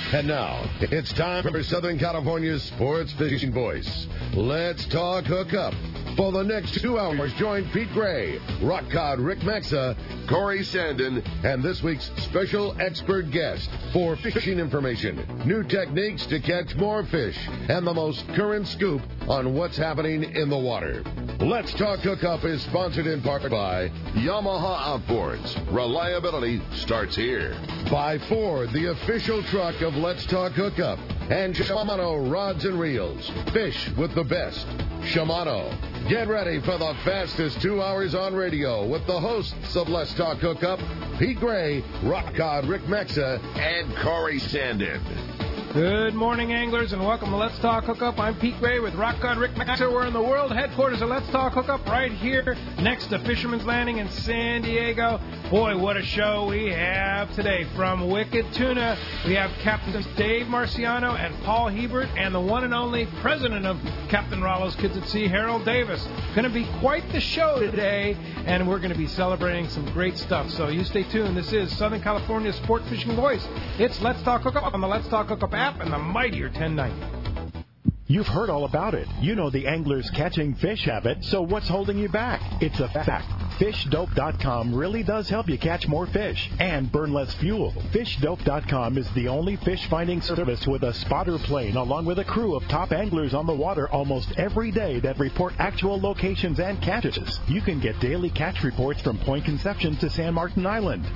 And now, it's time for Southern California's sports fishing voice. Let's talk hookup. For the next 2 hours, join Pete Gray, Rock Cod Rick Maxa, Corey Sandin, and this week's special expert guest for fishing information, new techniques to catch more fish, and the most current scoop on what's happening in the water. Let's Talk Hookup is sponsored in part by Yamaha Outboards. Reliability starts here. By Ford, the official truck of Let's Talk Hookup. And Shimano Rods and Reels. Fish with the best. Shimano. Get ready for the fastest 2 hours on radio with the hosts of Let's Talk Hookup, Pete Gray, Rock Cod Rick Maxa, and Corey Sandin. Good morning, anglers, and welcome to Let's Talk Hookup. I'm Pete Gray with Rock God Rick Maxa. We're in the world headquarters of Let's Talk Hookup right here next to Fisherman's Landing in San Diego. Boy, what a show we have today. From Wicked Tuna, we have Captains Dave Marciano and Paul Hebert, and the one and only president of Captain Rollo's Kids at Sea, Harold Davis. Going to be quite the show today, and we're going to be celebrating some great stuff. So you stay tuned. This is Southern California's sport fishing voice. It's Let's Talk Hookup on the Let's Talk Hookup app and the mightier 1090. You've heard all about it. You know the angler's catching fish habit, so what's holding you back? It's a fact. FishDope.com really does help you catch more fish and burn less fuel. FishDope.com is the only fish finding service with a spotter plane along with a crew of top anglers on the water almost every day that report actual locations and catches. You can get daily catch reports from Point Conception to San Martin Island,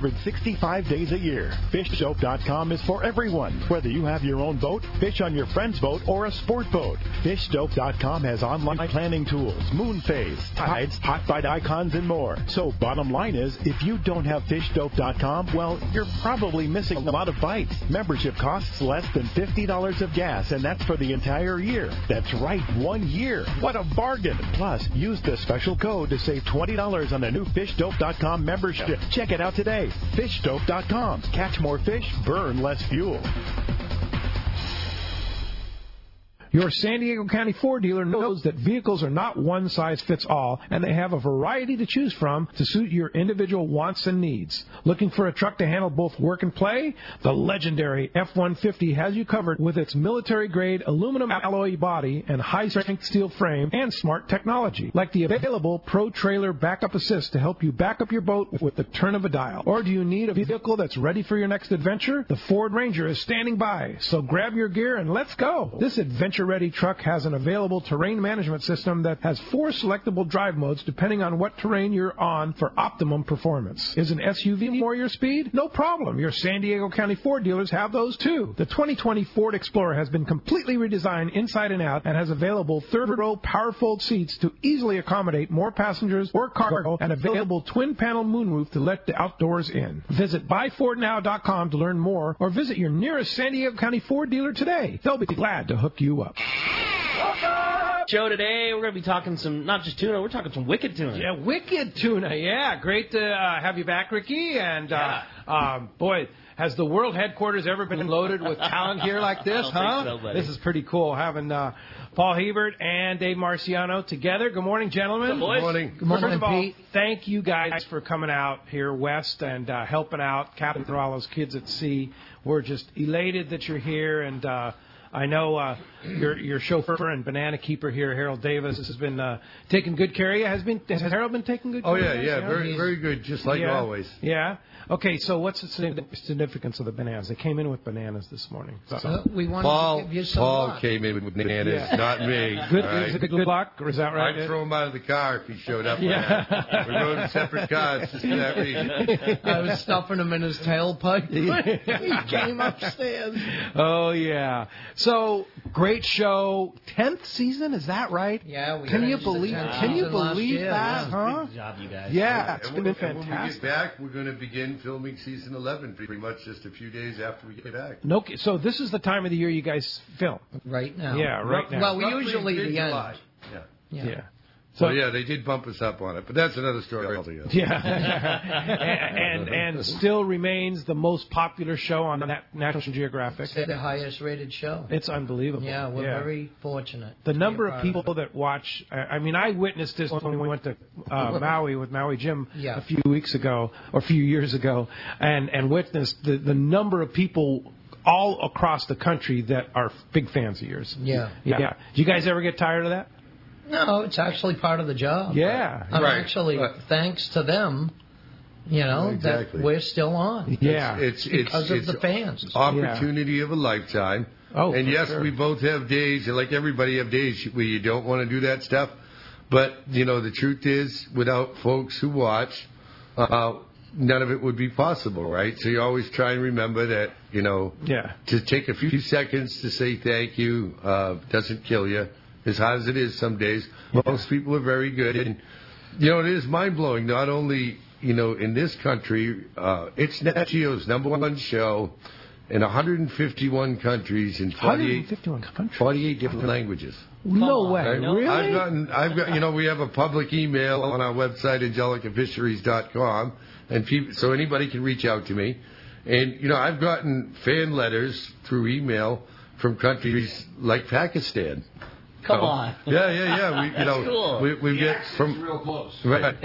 365 days a year. FishDope.com is for everyone, whether you have your own boat, fish on your friend's boat, or a sport boat. FishDope.com has online planning tools, moon phase, tides, hot bite icons, and more. So bottom line is, if you don't have FishDope.com, well, you're probably missing a lot of bites. Membership costs less than $50 of gas, and that's for the entire year. That's right, 1 year. What a bargain. Plus, use the special code to save $20 on the new FishDope.com membership. Check it out today. FishDope.com. Catch more fish, burn less fuel. Your San Diego County Ford dealer knows that vehicles are not one size fits all, and they have a variety to choose from to suit your individual wants and needs. Looking for a truck to handle both work and play? The legendary F-150 has you covered with its military-grade aluminum alloy body and high-strength steel frame and smart technology, like the available Pro Trailer Backup Assist to help you back up your boat with the turn of a dial. Or do you need a vehicle that's ready for your next adventure? The Ford Ranger is standing by, so grab your gear and let's go. This adventure-ready truck has an available terrain management system that has 4 selectable drive modes depending on what terrain you're on for optimum performance. Is an SUV more your speed? No problem. Your San Diego County Ford dealers have those too. The 2020 Ford Explorer has been completely redesigned inside and out and has available third-row power-fold seats to easily accommodate more passengers or cargo and available twin-panel moonroof to let the outdoors in. Visit buyfordnow.com to learn more or visit your nearest San Diego County Ford dealer today. They'll be glad to hook you up. Show today, we're going to be talking some, not just tuna, we're talking some wicked tuna. Yeah, wicked tuna, yeah. Great to have you back, Ricky. And, boy, has the world headquarters ever been loaded with talent here like this, huh? So, buddy. This is pretty cool, having Paul Hebert and Dave Marciano together. Good morning, gentlemen. Good morning. Good morning, Pete. Thank you guys for coming out here west and helping out Captain Rollo's Kids at Sea. We're just elated that you're here, and I know your chauffeur and banana keeper here, Harold Davis, has been taking good care of you. Has Harold been taking good care of you? Oh, yeah. Very, very good, just like always. Yeah. Okay, so what's the significance of the bananas? They came in with bananas this morning. So we want to give you some Paul luck. came in with bananas, not me. Good, right? is it good luck, or is that right? I'd throw him out of the car if he showed up. Yeah. We rode in separate cars just for that reason. I was stuffing him in his tailpipe. He came upstairs. Oh, yeah. So, great show. 10th season, is that right? Yeah. Can you believe that, huh? Good job, you guys. Yeah, it's been When we fantastic. get back, we're going to begin filming season 11 pretty much just a few days after we get back. No, so this is the time of the year you guys film. Right now. Yeah, right now. Well, we Roughly usually the mid-July. end. Yeah. So yeah, they did bump us up on it, but that's another story altogether. Yeah, and still remains the most popular show on National Geographic. It's the highest rated show. It's unbelievable. Yeah, we're very fortunate. The number of people that watch, I mean, I witnessed this when we went to Maui with Maui Jim a few weeks ago, or a few years ago, and witnessed the number of people all across the country that are big fans of yours. Yeah. Yeah. Do you guys ever get tired of that? No, it's actually part of the job. Yeah. I'm actually, thanks to them, Exactly. that we're still on. Yeah. It's because of the fans. Opportunity of a lifetime. Oh, and yes, sure. we both have days, and like everybody have days where you don't want to do that stuff. But, the truth is, without folks who watch, none of it would be possible, right? So you always try and remember that, to take a few seconds to say thank you doesn't kill you, as hard as it is some days. Most people are very good. And, it is mind-blowing, not only, in this country, it's Nat Geo's #1 show in 151 countries in 48 different languages. No way. Right? Really? I've got, we have a public email on our website, angelicafisheries.com, and so anybody can reach out to me. And, I've gotten fan letters through email from countries like Pakistan. Come on. Yeah. We, That's cool. we get from real close. Right.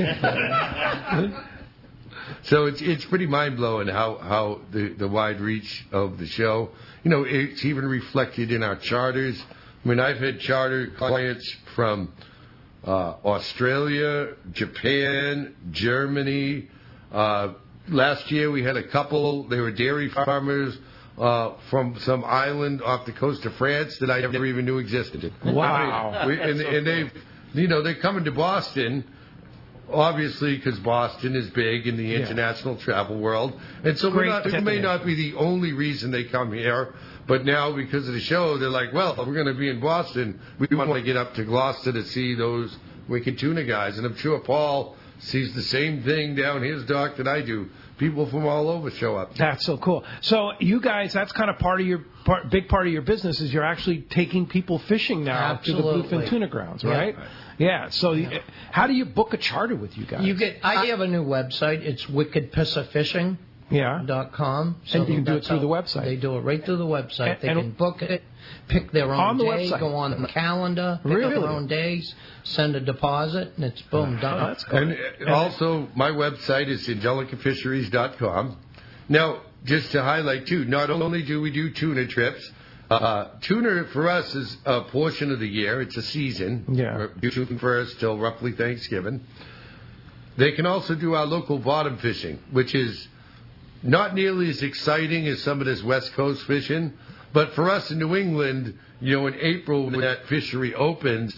So it's pretty mind blowing how the wide reach of the show. It's even reflected in our charters. I mean, I've had charter clients from Australia, Japan, Germany. Last year we had a couple. They were dairy farmers from some island off the coast of France that I never even knew existed. Wow. And they're coming to Boston, obviously, because Boston is big in the international travel world. And so it may not be the only reason they come here, but now because of the show, they're like, well, if we're going to be in Boston, we want to get up to Gloucester to see those wicked tuna guys. And I'm sure Paul sees the same thing down his dock that I do. People from all over show up. That's so cool. So you guys, that's kind of big part of your business is you're actually taking people fishing now to the Bluefin Tuna Grounds, right? Yeah. So how do you book a charter with you guys? I have a new website. It's wickedpissafishing.com. So and you can do it through the website. They do it right through the website. They can book it, pick their own day, go on the calendar, pick their own days, send a deposit, and it's boom, done. That's cool. And also, my website is angelicafisheries.com. Now, just to highlight, too, not only do we do tuna trips, tuna for us is a portion of the year. It's a season. Yeah. June 1st till roughly Thanksgiving. They can also do our local bottom fishing, which is not nearly as exciting as some of this West Coast fishing. But for us in New England, in April when that fishery opens,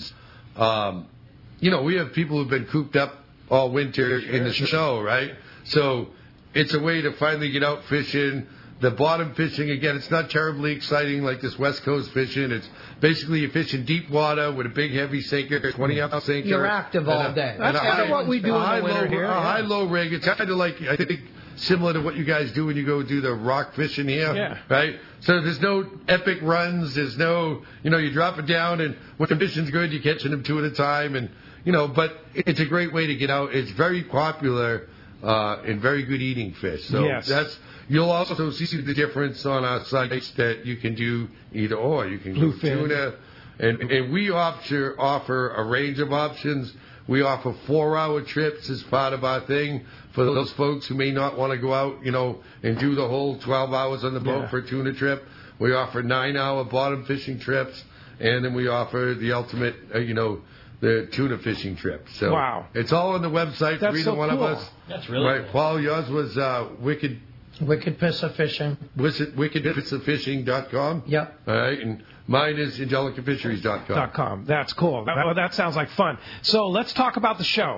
we have people who've been cooped up all winter in the snow, right? So it's a way to finally get out fishing. The bottom fishing, again, it's not terribly exciting like this West Coast fishing. It's basically you're fishing deep water with a big heavy sinker, 20-ounce sinker. You're active all day. That's kind of what we do in the winter here. A high-low rig. It's kind of like, I think, similar to what you guys do when you go do the rock fishing here, right? So there's no epic runs. There's no, you drop it down, and when conditions good, you're catching them two at a time, and but it's a great way to get out. It's very popular and very good eating fish. So you'll also see the difference on our sites that you can do either or. You can do tuna, and we offer a range of options. We offer 4-hour trips as part of our thing for those folks who may not want to go out, and do the whole 12 hours on the boat for a tuna trip. We offer 9-hour bottom fishing trips, and then we offer the ultimate, the tuna fishing trip. So it's all on the website for either one of us. That's really right. Cool. Paul, yours was Wicked Piss of Fishing. wickedpissofishing.com. Yep. All right, and mine is angelicafisheries.com. That's cool. That sounds like fun. So let's talk about the show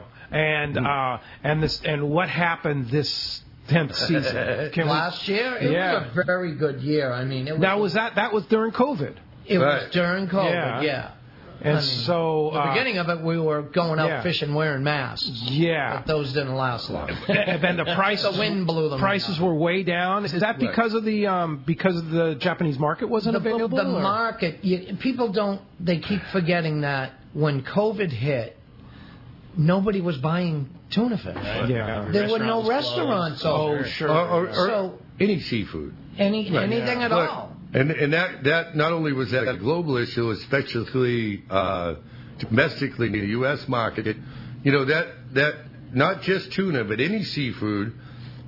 and what happened this 10th season. Last year, it was a very good year. I mean, it was that was during COVID. It was during COVID. Yeah. And so the beginning of it, we were going out fishing wearing masks. Yeah, but those didn't last long. And then the wind blew them. Prices were way down. Is that because of the Japanese market wasn't available? The market, people don't. They keep forgetting that when COVID hit, nobody was buying tuna fish. Yeah, there were no restaurants. Oh, sure. Or any seafood. Anything at all. And that not only was that a global issue, especially domestically in the U.S. market, that not just tuna, but any seafood,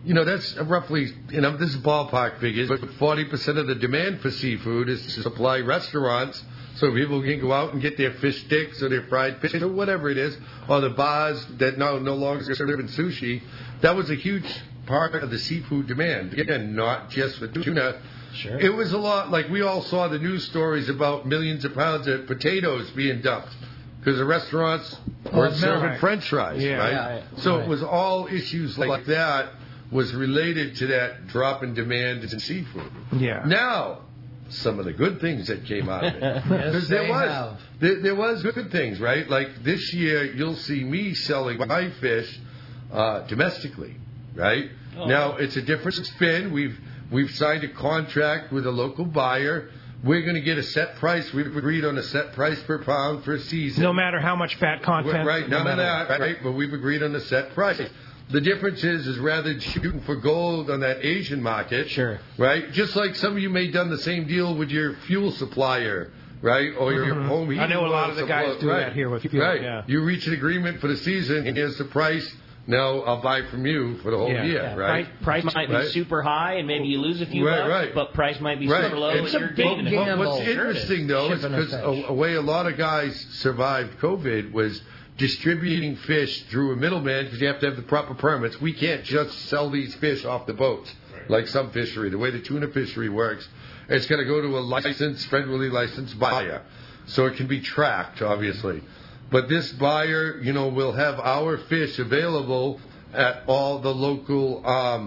that's roughly, this is ballpark figures, but 40% of the demand for seafood is to supply restaurants so people can go out and get their fish sticks or their fried fish or whatever it is, or the bars that no longer serving sushi. That was a huge part of the seafood demand. Again, not just for tuna. Sure. It was a lot, like we all saw the news stories about millions of pounds of potatoes being dumped because the restaurants weren't serving French fries, right? So it was all issues like that was related to that drop in demand in seafood. Yeah. Now, some of the good things that came out of it. Yes, there was good things, right? Like this year, you'll see me selling my fish domestically, right? Oh. Now, it's a different spin. We've signed a contract with a local buyer. We're going to get a set price. We've agreed on a set price per pound for a season. No matter how much fat content. Right, none of that, right? But we've agreed on a set price. The difference is rather than shooting for gold on that Asian market, sure, right? Just like some of you may have done the same deal with your fuel supplier, right? Or your home heating. I know a lot of the guys do that here with fuel. Right. Yeah. You reach an agreement for the season, and here's the price. Now I'll buy from you for the whole year, right? Price might be super high, and maybe you lose a few bucks, but price might be super low, and you're gaining it. What's interesting, though, is because a way a lot of guys survived COVID was distributing fish through a middleman because you have to have the proper permits. We can't just sell these fish off the boats like some fishery. The way the tuna fishery works, it's got to go to a licensed, federally licensed buyer. So it can be tracked, obviously. But this buyer, will have our fish available at all the local,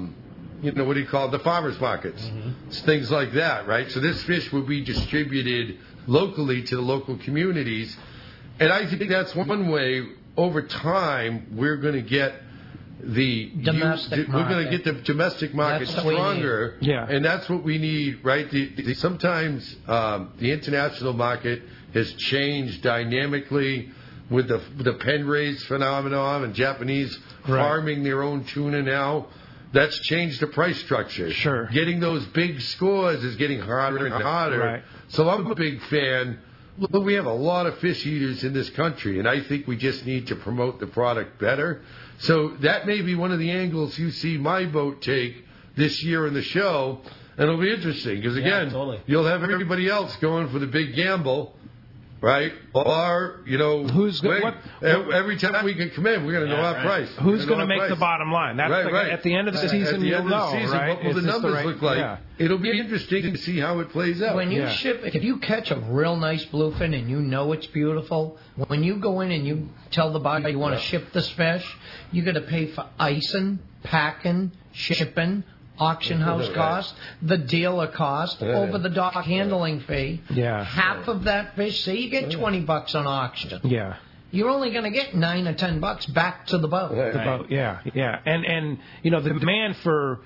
the farmers markets. It's things like that, right? So this fish will be distributed locally to the local communities. And I think that's one way, over time, we're going to get the domestic market stronger. Yeah. And that's what we need, right? Sometimes the international market has changed dynamically with the pen raise phenomenon and Japanese farming their own tuna now. That's changed the price structure. Sure. Getting those big scores is getting harder and harder. Right. So I'm a big fan. Look, we have a lot of fish eaters in this country, and I think we just need to promote the product better. So that may be one of the angles you see my boat take this year in the show, and it'll be interesting because, again, you'll have everybody else going for the big gamble, right? Or, every time we can come in, we're going to know our price. Who's going to make the bottom line? That's at the end of the season, you'll know, right? What will the numbers look like? Yeah. It'll be interesting to see how it plays out. When you ship, if you catch a real nice bluefin and you know it's beautiful, when you go in and you tell the buyer you want to ship this fish, you got to pay for icing, packing, shipping, auction house cost, the dealer cost, over the dock handling fee. Yeah. Half of that fish, say you get $20 on auction. Yeah. You're only going to get $9 or $10 back to the boat. The boat, yeah. And the demand for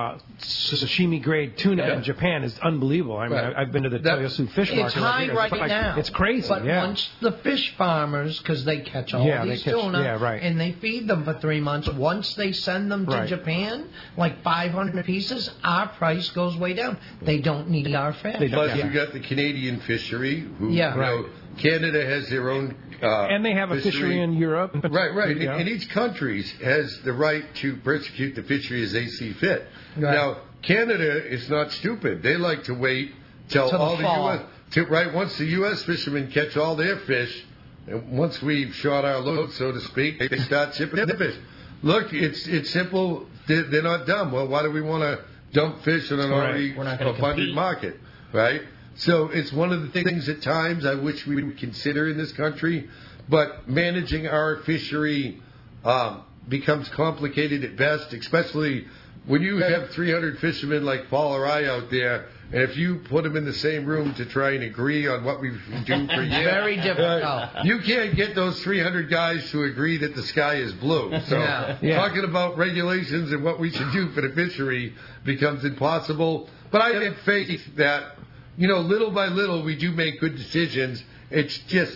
sashimi grade tuna in Japan is unbelievable. I mean, I've been to the Toyosu fish market. It's high now. It's crazy. But once the fish farmers, because they catch all these tuna, and they feed them for 3 months, once they send them to Japan, like 500 pieces, our price goes way down. They don't need our fish. Plus, you got the Canadian fishery, who Canada has their own and they have a fishery in Europe. Right. And each country has the right to persecute the fishery as they see fit. Right. Now, Canada is not stupid. They like to wait till all the U.S. Once the U.S. fishermen catch all their fish, and once we've shot our load, so to speak, they start shipping the fish. Look, it's simple. They're not dumb. Well, why do we want to dump fish in an already abundant market, right? So it's one of the things at times I wish we would consider in this country, but managing our fishery becomes complicated at best, especially when you have 300 fishermen like Paul or I out there, and if you put them in the same room to try and agree on what we do for you, very difficult. You can't get those 300 guys to agree that the sky is blue. So talking about regulations and what we should do for the fishery becomes impossible. But I have faith that, little by little, we do make good decisions. It's just,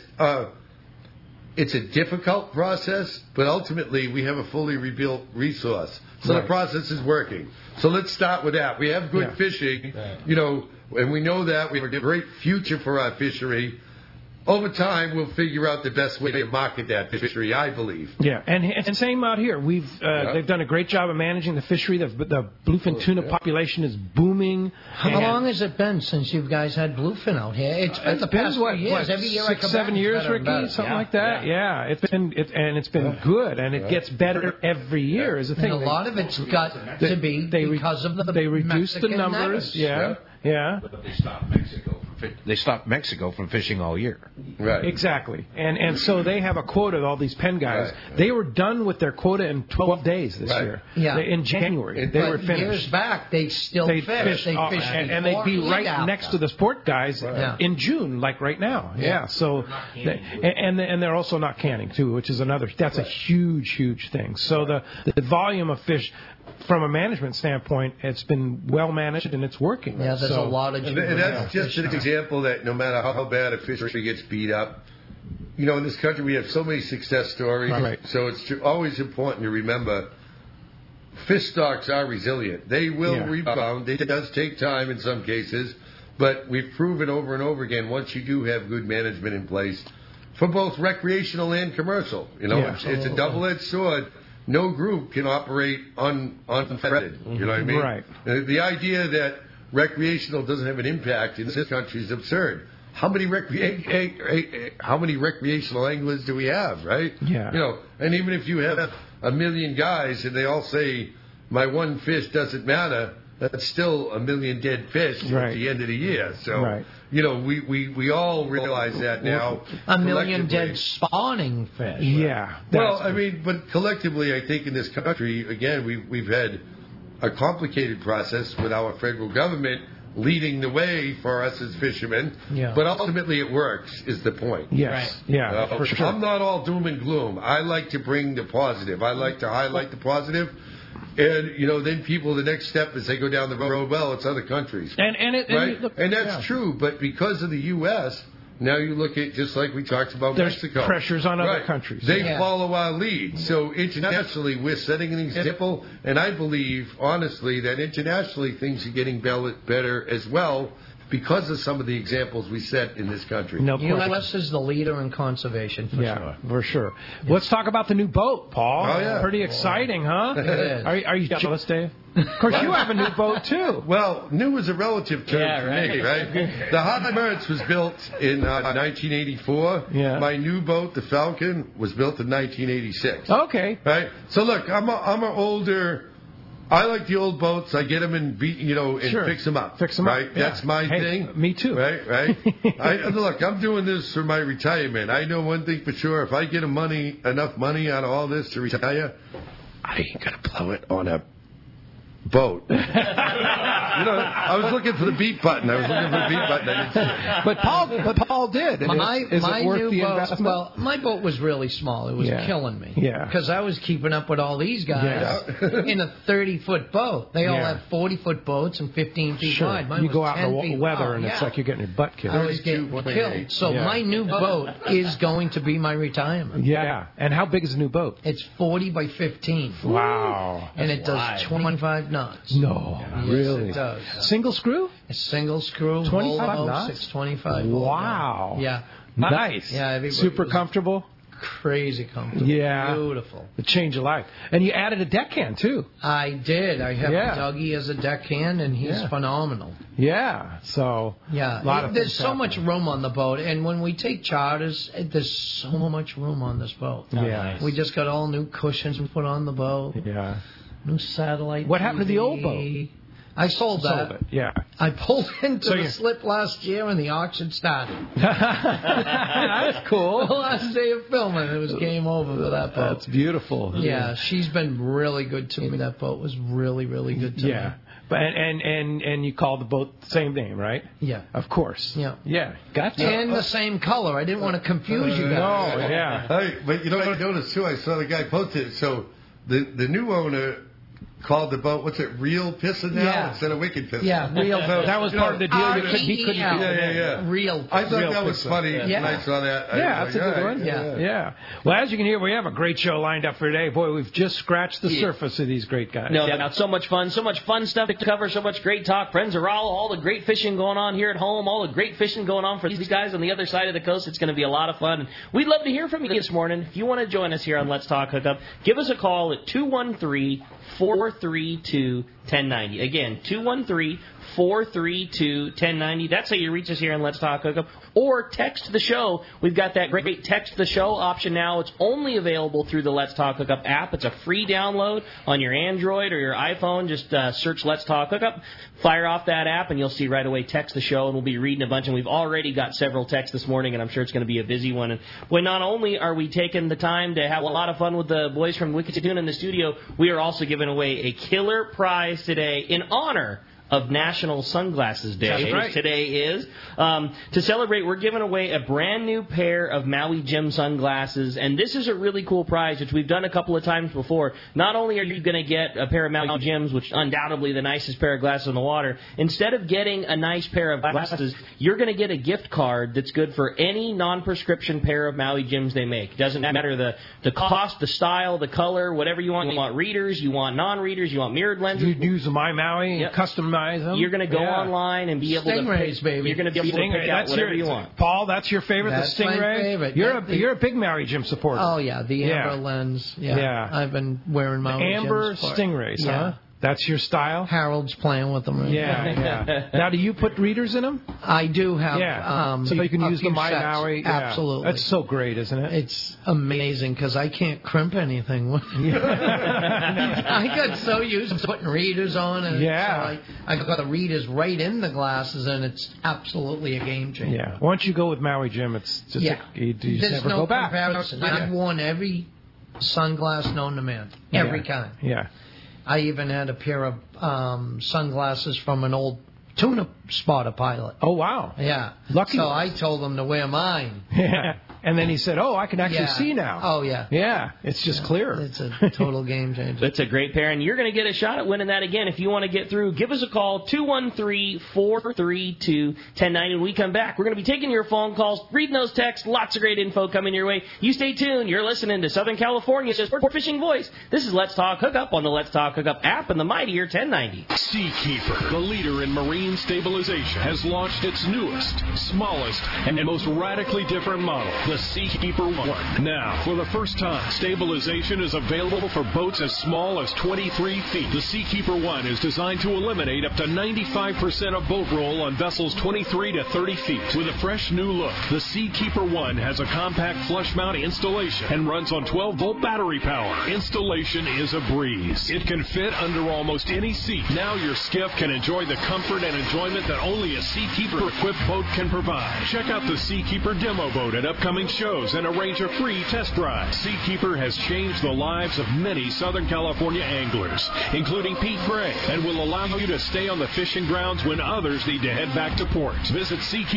it's a difficult process, but ultimately we have a fully rebuilt resource. So the process is working. So let's start with that. We have good fishing, and we know that. We have a great future for our fishery. over time, we'll figure out the best way to market that fishery, I believe. Yeah, and same out here. They've done a great job of managing the fishery. The bluefin tuna population is booming. How long has it been since you guys had bluefin out here? It's been the past few years. Every year 6-7 years, Ricky, something like that. Yeah, it's been good, and it gets better every year. Is the thing. And a lot of it's got to be because of they reduced the numbers. Netters. Yeah. But they stopped Mexico from fishing all year. Right. Exactly. And so they have a quota of all these pen guys. Right. They were done with their quota in 12 days this year. Yeah. In January. They were finished. Years back, they still fished. They fished and they'd be right next to the sport guys in June, like right now. Yeah. So, and they're also not canning, too, which is that's a huge thing. So the volume of fish, from a management standpoint, it's been well managed and it's working. Yeah, there's a lot of. And that's just an example that no matter how bad a fishery gets beat up, in this country we have so many success stories. Right. So it's always important to remember fish stocks are resilient. They will rebound. It does take time in some cases, but we've proven over and over again once you do have good management in place for both recreational and commercial. It's a double-edged sword. No group can operate unfettered. You know what I mean? Right. The idea that recreational doesn't have an impact in this country is absurd. How many recreational anglers do we have, right? Yeah. And even if you have 1 million guys and they all say my one fish doesn't matter, that's still 1 million dead fish at the end of the year. So, we all realize that now. 1 million dead spawning fish. Yeah. But collectively, I think in this country, again, we've had a complicated process with our federal government leading the way for us as fishermen. Yeah. But ultimately it works, is the point. Yes. Right. Yeah, for sure. I'm not all doom and gloom. I like to bring the positive. I like to highlight the positive. And, then people, the next step is they go down the road, well, it's other countries. And that's true. But because of the U.S., now you look at, just like we talked about There's Mexico. pressures on other countries. They follow our lead. So internationally, we're setting an example. And I believe, honestly, that internationally things are getting better as well because of some of the examples we set in this country. No, U.S. is the leader in conservation, for sure. For sure. Let's talk about the new boat, Paul. Oh, yeah. Pretty exciting, huh? It is. Are you jealous, Dave? Of course, you have a new boat, too. Well, new is a relative term for me, right? The Hot Mertz was built in 1984. Yeah. My new boat, the Falcon, was built in 1986. Okay. Right? So, look, I'm an older... I like the old boats. I get them and fix them up. Fix them right? up. Yeah. That's my thing. Me too. Right. Look, I'm doing this for my retirement. I know one thing for sure. If I get enough money out of all this to retire, I ain't gonna blow it on a boat. I was looking for the beep button. But Paul did. My it worth new the boat. investment? Well, my boat was really small. It was killing me. Yeah. Because I was keeping up with all these guys in a 30-foot boat. They all have 40-foot boats and 15 feet wide. Mine you was go out 10 in the feet weather long. and it's like you're getting your butt kicked. I was getting killed. So my new boat is going to be my retirement. Yeah. And how big is the new boat? It's 40 by 15. Wow. And it does 25 knots. No. Yes, Really? it does. Single screw? A single screw. 25 Volvo, knots? 625. Wow. Yeah. Nice. Yeah. Super comfortable? Crazy comfortable. Yeah. Beautiful. It changed your life. And you added a deckhand, too. I did. I have Dougie as a deckhand, and he's phenomenal. Yeah. So, there's so much room on the boat. And when we take charters, there's so much room on this boat. Yeah. We just got all new cushions we put on the boat. Yeah. New satellite. What happened to the old boat? I sold that. Yeah. I pulled into the slip last year when the auction started. That's cool. The last day of filming, it was game over for that boat. That's beautiful. Yeah, she's been really good to me. That boat was really, really good to me. But and you called the boat the same name, right? Yeah. Of course. Yeah. Gotcha. And the same color. I didn't want to confuse you guys. No, yeah. Hey, but what I noticed too, I saw the guy posted it. So the new owner called the boat, what's it, Real Pissin' now instead of Wicked Pissin'? Yeah, Real. So, that was part of the deal. He couldn't. Yeah. Real. I thought that was Pissin'. funny when I saw that. That's a good one. Yeah. Well, as you can hear, we have a great show lined up for today. Boy, we've just scratched the surface of these great guys. No, so much fun stuff to cover, so much great talk. Friends are all the great fishing going on here at home, all the great fishing going on for these guys on the other side of the coast. It's going to be a lot of fun. We'd love to hear from you this morning. If you want to join us here on Let's Talk Hookup, give us a call at 213-432-1090. Again, 213-432-1090. That's how you reach us here on Let's Talk Hookup. Or text the show. We've got that great text the show option now. It's only available through the Let's Talk Hookup app. It's a free download on your Android or your iPhone. Just search Let's Talk Hookup. Fire off that app, and you'll see right away text the show, and we'll be reading a bunch. And we've already got several texts this morning, and I'm sure it's going to be a busy one. And when not only are we taking the time to have a lot of fun with the boys from Wicked Tuna in the studio, we are also giving away a killer prize today in honor of National Sunglasses Day. That's right. Today is. To celebrate, we're giving away a brand new pair of Maui Jim sunglasses, and this is a really cool prize, which we've done a couple of times before. Not only are you going to get a pair of Maui Jims, which undoubtedly the nicest pair of glasses in the water, instead of getting a nice pair of glasses, you're going to get a gift card that's good for any non-prescription pair of Maui Jims they make. Doesn't matter the cost, the style, the color, whatever you want. You want readers, you want non-readers, you want mirrored lenses. You use the My Maui, customize them. You're going to go online and be able Stingrays, to baby. You're going to be able to pick out whatever you want. Paul, that's your favorite, that's the Stingray? My favorite. You're a big Maui Jim supporter. Oh, yeah, the amber lens. Yeah. I've been wearing Maui amber Jims Stingrays, yeah. huh? That's your style? Harold's playing with them right now. Now, do you put readers in them? I do have. So you can use the My Maui. Yeah. Absolutely. That's so great, isn't it? It's amazing because I can't crimp anything. I got so used to putting readers on. And so I got the readers right in the glasses, and it's absolutely a game changer. Yeah. Once you go with Maui Jim, it's just you There's never no go back. comparison. I've worn every sunglass known to man. Every kind. Yeah. I even had a pair of sunglasses from an old tuna spotter pilot. Oh, wow. Yeah. Lucky. So I told him to wear mine. Yeah. And then he said, I can actually see now. Oh, yeah. Yeah. It's just clearer. It's a total game changer. It's a great pair, and you're going to get a shot at winning that again. If you want to get through, give us a call, 213-432-1090. When we come back, we're going to be taking your phone calls, reading those texts, lots of great info coming your way. You stay tuned. You're listening to Southern California's Sport Fishing Voice. This is Let's Talk Hookup on the Let's Talk Hookup app and the mightier 1090. Seakeeper, the leader in marine stabilization, has launched its newest, smallest, and most radically different model, the Seakeeper 1. Now, for the first time, stabilization is available for boats as small as 23 feet. The Seakeeper 1 is designed to eliminate up to 95% of boat roll on vessels 23 to 30 feet. With a fresh new look, the Seakeeper 1 has a compact flush mount installation and runs on 12-volt battery power. Installation is a breeze. It can fit under almost any seat. Now your skiff can enjoy the comfort and enjoyment that only a Seakeeper-equipped boat can provide. Check out the Seakeeper demo boat at upcoming shows and arrange a free test drive. Seakeeper has changed the lives of many Southern California anglers, including Pete Gray, and will allow you to stay on the fishing grounds when others need to head back to port. Visit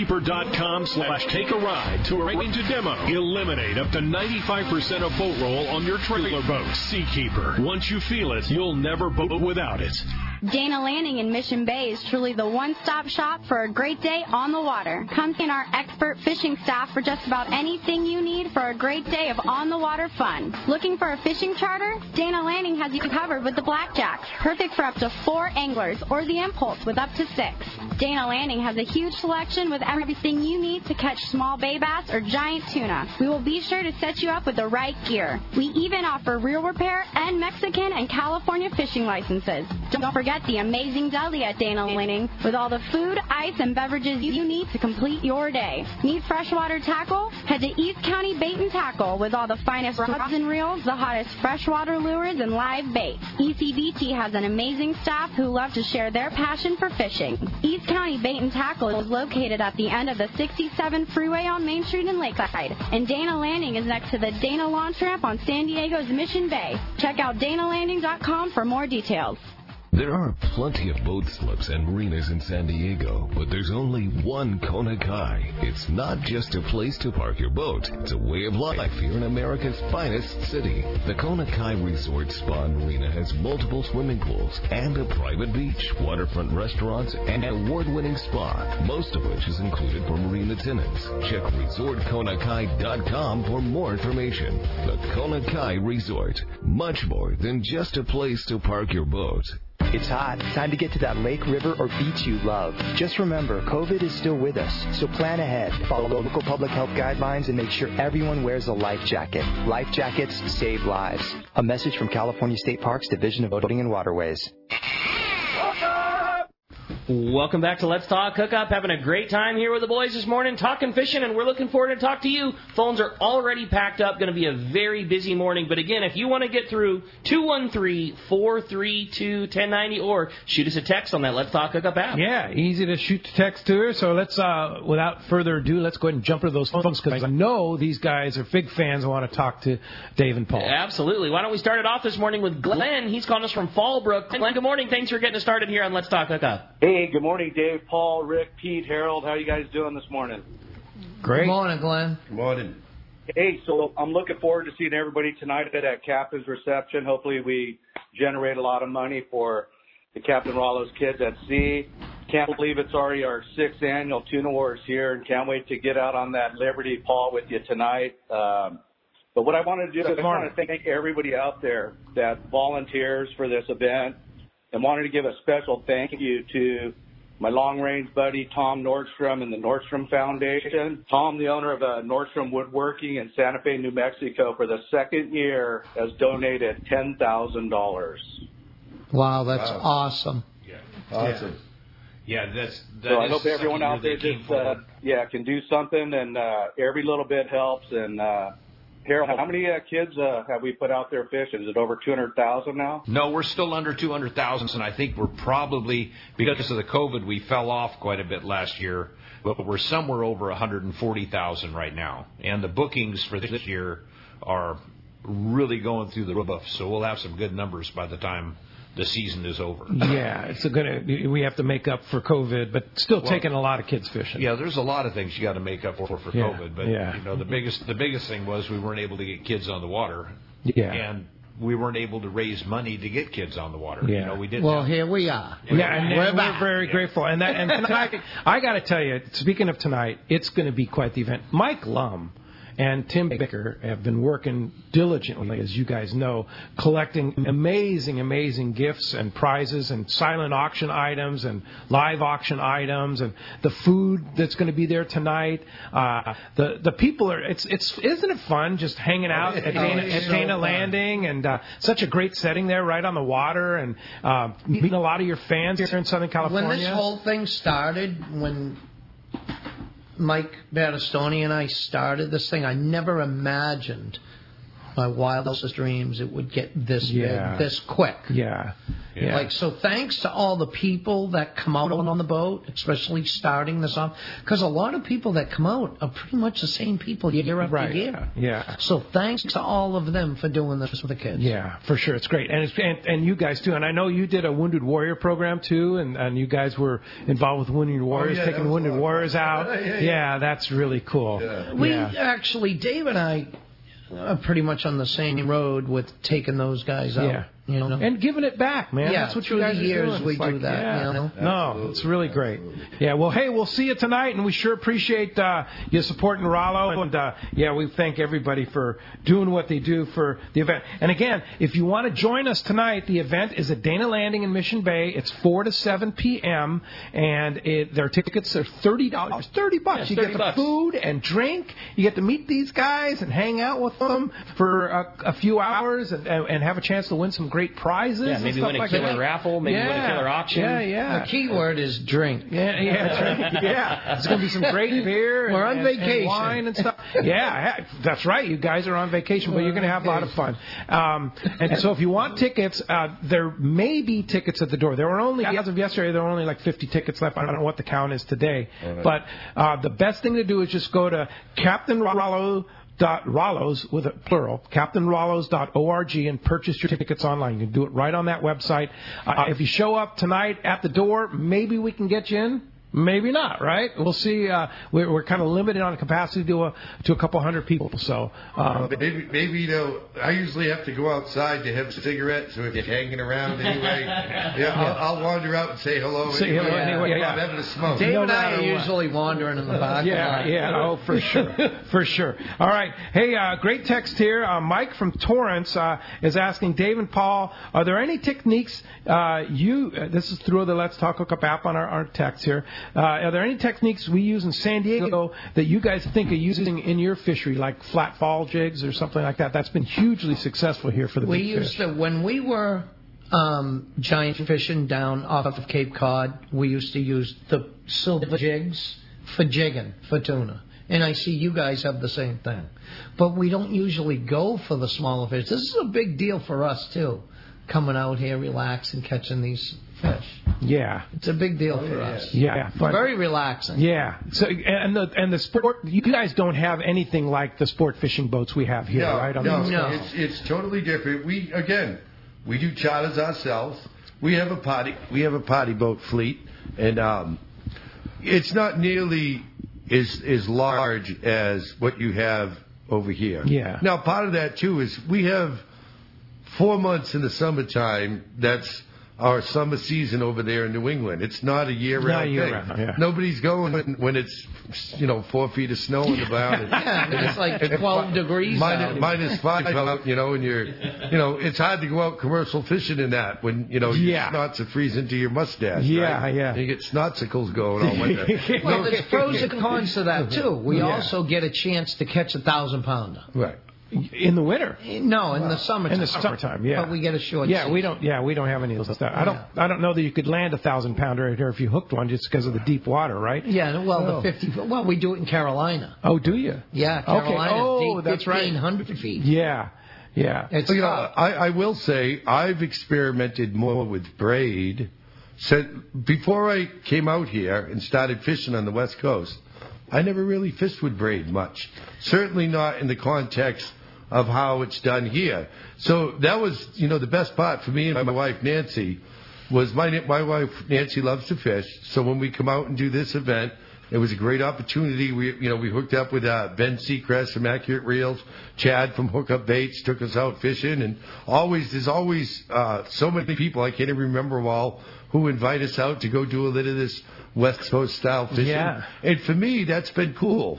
seakeeper.com/take-a-ride to arrange a demo. Eliminate up to 95% of boat roll on your trailer boat. Seakeeper. Once you feel it, you'll never boat without it. Dana Landing in Mission Bay is truly the one-stop shop for a great day on the water. Come see our expert fishing staff for just about anything you need for a great day of on-the-water fun. Looking for a fishing charter? Dana Landing has you covered with the Blackjacks, perfect for up to 4 anglers, or the Impulse with up to 6. Dana Landing has a huge selection with everything you need to catch small bay bass or giant tuna. We will be sure to set you up with the right gear. We even offer reel repair and Mexican and California fishing licenses. Don't forget the amazing deli at Dana Landing with all the food, ice, and beverages you need to complete your day. Need freshwater tackle? Head to East County Bait and Tackle with all the finest rods and reels, the hottest freshwater lures, and live bait. ECBT has an amazing staff who love to share their passion for fishing. East County Bait and Tackle is located at the end of the 67 freeway on Main Street in Lakeside, and Dana Landing is next to the Dana Launch Ramp on San Diego's Mission Bay. Check out DanaLanding.com for more details. There are plenty of boat slips and marinas in San Diego, but there's only one Kona Kai. It's not just a place to park your boat. It's a way of life here in America's finest city. The Kona Kai Resort Spa and Marina has multiple swimming pools and a private beach, waterfront restaurants, and an award-winning spa, most of which is included for marine attendants. Check ResortKonakai.com for more information. The Kona Kai Resort, much more than just a place to park your boat. It's hot. Time to get to that lake, river, or beach you love. Just remember, COVID is still with us, so plan ahead. Follow local public health guidelines and make sure everyone wears a life jacket. Life jackets save lives. A message from California State Parks Division of Boating and Waterways. Welcome back to Let's Talk Hookup. Having a great time here with the boys this morning, talking fishing, and we're looking forward to talk to you. Phones are already packed up. Going to be a very busy morning. But again, if you want to get through, 213-432-1090, or shoot us a text on that Let's Talk Hookup app. Yeah, easy to shoot the text to her. So let's, without further ado, let's go ahead and jump into those phones, because I know these guys are big fans and want to talk to Dave and Paul. Absolutely. Why don't we start it off this morning with Glenn? He's calling us from Fallbrook. Glenn, good morning. Thanks for getting us started here on Let's Talk Hookup. Hey, good morning, Dave, Paul, Rick, Pete, Harold. How are you guys doing this morning? Great. Good morning, Glenn. Good morning. Hey, so I'm looking forward to seeing everybody tonight at that Captain's reception. Hopefully we generate a lot of money for the Captain Rollo's Kids at Sea. Can't believe it's already our 6th annual Tuna Wars here, and can't wait to get out on that Liberty, Paul, with you tonight. But what I want to do is I want to thank everybody out there that volunteers for this event, and wanted to give a special thank you to my long-range buddy, Tom Nordstrom, and the Nordstrom Foundation. Tom, the owner of Nordstrom Woodworking in Santa Fe, New Mexico, for the 2nd year has donated $10,000. Wow, that's awesome. Yeah. Awesome. Yeah, that so I hope everyone out there just can do something, and every little bit helps. And Harold, how many kids have we put out there fishing? Is it over 200,000 now? No, we're still under 200,000, and I think we're probably, because of the COVID, we fell off quite a bit last year, but we're somewhere over 140,000 right now. And the bookings for this year are really going through the roof, so we'll have some good numbers by the time the season is over. Yeah, we have to make up for COVID, but still taking a lot of kids fishing. Yeah, there's a lot of things you got to make up for COVID, but you know, the biggest thing was we weren't able to get kids on the water. Yeah. And we weren't able to raise money to get kids on the water. Yeah. You know, we didn't. Well, here we are. Yeah, and we're very grateful. And tonight, I got to tell you, speaking of tonight, it's going to be quite the event. Mike Lum and Tim Bicker have been working diligently, as you guys know, collecting amazing gifts and prizes and silent auction items and live auction items and the food that's going to be there tonight. The people are, isn't it fun just hanging out at Dana Landing, and such a great setting there right on the water, and meeting a lot of your fans here in Southern California. When this whole thing started, when Mike Battistoni and I started this thing, I never imagined my wildest dreams it would get this big, this quick. Yeah. Like, so thanks to all the people that come out on the boat, especially starting this off, because a lot of people that come out are pretty much the same people year after year. Yeah. So thanks to all of them for doing this with the kids. Yeah, for sure. It's great. And you guys too. And I know you did a Wounded Warrior program too, and you guys were involved with Wounded Warriors, taking Wounded Warriors out. Yeah, that's really cool. Yeah. We actually, Dave and I are pretty much on the same road with taking those guys out. Yeah. You know? And giving it back, man. Yeah, that's what you guys are doing. We do that. Yeah. You know? No, it's really great. Yeah, well, hey, we'll see you tonight, and we sure appreciate you supporting Rollo. And, we thank everybody for doing what they do for the event. And, again, if you want to join us tonight, the event is at Dana Landing in Mission Bay. It's 4 to 7 p.m., and their tickets are $30. $30. You get the food and drink. You get to meet these guys and hang out with them for a few hours and have a chance to win some great prizes. Yeah, maybe win a killer raffle, maybe win a killer auction. Yeah. The key word is drink. Yeah. There's going to be some great beer. We're on vacation. And wine and stuff. Yeah, that's right. You guys are on vacation, but you're going to have a lot of fun. And so if you want tickets, there may be tickets at the door. There were only, as of yesterday, there were only like 50 tickets left. I don't know what the count is today. Right. But the best thing to do is just go to Captain Rollo Rollos, with a plural, CaptainRollos.org, and purchase your tickets online. You can do it right on that website. If you show up tonight at the door, maybe we can get you in. Maybe not, right? We'll see. We're kind of limited on capacity to a couple hundred people. So maybe I usually have to go outside to have a cigarette. So if you're hanging around anyway, I'll wander out and say hello. Say hello anyway. I'm having a smoke. Dave and I are usually wandering in the back. Oh, for sure, for sure. All right. Hey, great text here. Mike from Torrance is asking Dave and Paul, are there any techniques this is through the Let's Talk Hookup app on our text here. Are there any techniques we use in San Diego that you guys think of using in your fishery, like flat fall jigs or something like that? That's been hugely successful here for the big fish. When we were giant fishing down off of Cape Cod, we used to use the silver jigs for jigging for tuna. And I see you guys have the same thing. But we don't usually go for the smaller fish. This is a big deal for us, too, coming out here, relaxing, catching these fish. Yeah, it's a big deal for us. Yeah, very relaxing. Yeah. So and the sport, you guys don't have anything like the sport fishing boats we have here, right? No. It's totally different. We do charters ourselves. We have a party boat fleet, and it's not nearly as large as what you have over here. Yeah. Now, part of that too is we have 4 months in the summertime. That's our summer season over there in New England. It's not a year-round thing. Yeah. Nobody's going when it's 4 feet of snow in the ground. It's like 12 degrees. Minus 5 out, and you're, it's hard to go out commercial fishing in that when, your snots are freezing to your mustache. Yeah, right? yeah. You get snotsicles going all winter. Well, there's pros and cons to that, too. We also get a chance to catch a 1,000-pounder. Right. In the winter? No, in the summertime. In the summertime, yeah. But we get a short season. We don't have any of those stuff. I don't know that you could land a 1,000-pounder right here if you hooked one just because of the deep water, right? Yeah, the 50. Well, we do it in Carolina. Oh, do you? Yeah, Carolina. Okay. Oh, that's right. 1,500 feet. Yeah. It's I will say I've experimented more with braid. Before I came out here and started fishing on the West Coast, I never really fished with braid much. Certainly not in the context of how it's done here. So that was, the best part for me and my wife Nancy was my wife Nancy loves to fish. So when we come out and do this event, it was a great opportunity. We hooked up with Ben Seacrest from Accurate Reels, Chad from Hookup Baits took us out fishing, and there's always so many people, I can't even remember them all, who invite us out to go do a little of this West Coast style fishing. Yeah. And for me, that's been cool.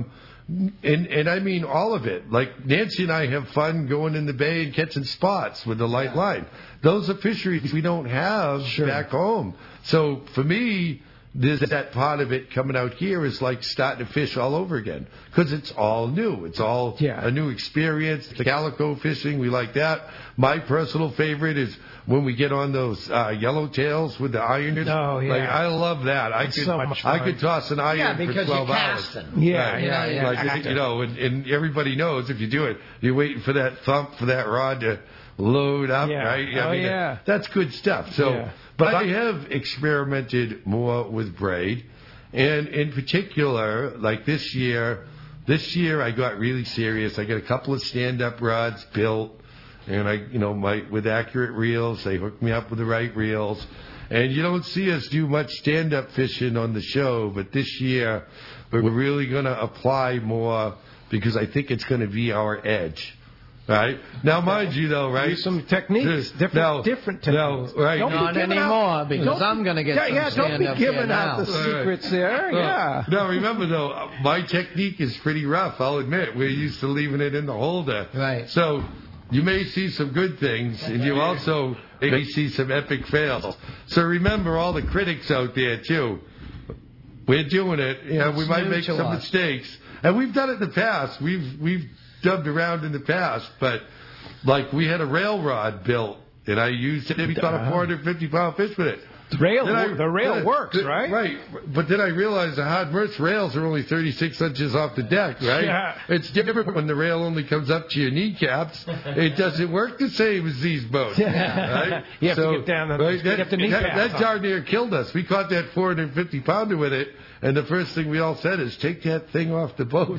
And I mean all of it. Like Nancy and I have fun going in the bay and catching spots with the light line. Those are fisheries we don't have back home. So for me, that part of it coming out here is like starting to fish all over again because it's all new. It's all a new experience. The calico fishing, we like that. My personal favorite is when we get on those yellowtails with the ironers. Oh, yeah. Like, I love that. I could toss an iron for 12 hours. And everybody knows if you do it, you're waiting for that thump for that rod to load up, right? That's good stuff. So, but I have experimented more with braid, and in particular, like this year I got really serious. I got a couple of stand-up rods built, and with Accurate Reels, they hooked me up with the right reels. And you don't see us do much stand-up fishing on the show, but this year we're really going to apply more because I think it's going to be our edge. Right? Now, mind you, though, right? Use some techniques, different techniques. No, right. Not anymore, because I'm going to get some stand-up don't be giving out the secrets there. Now, remember, though, my technique is pretty rough, I'll admit. We're used to leaving it in the holder. Right. So you may see some good things, and you also may see some epic fails. So remember all the critics out there, too. We're doing it. We might make some mistakes. And we've done it in the past. We've dubbed around in the past, but like we had a rail rod built, and I used it. We caught a 450-pound fish with it. The rail works, right? Right. But then I realized the hard berth rails are only 36 inches off the deck, right? Yeah. It's different when the rail only comes up to your kneecaps. It doesn't work the same as these boats. Right? You have to get down the kneecaps. That darn near killed us. We caught that 450-pounder with it, and the first thing we all said is, take that thing off the boat.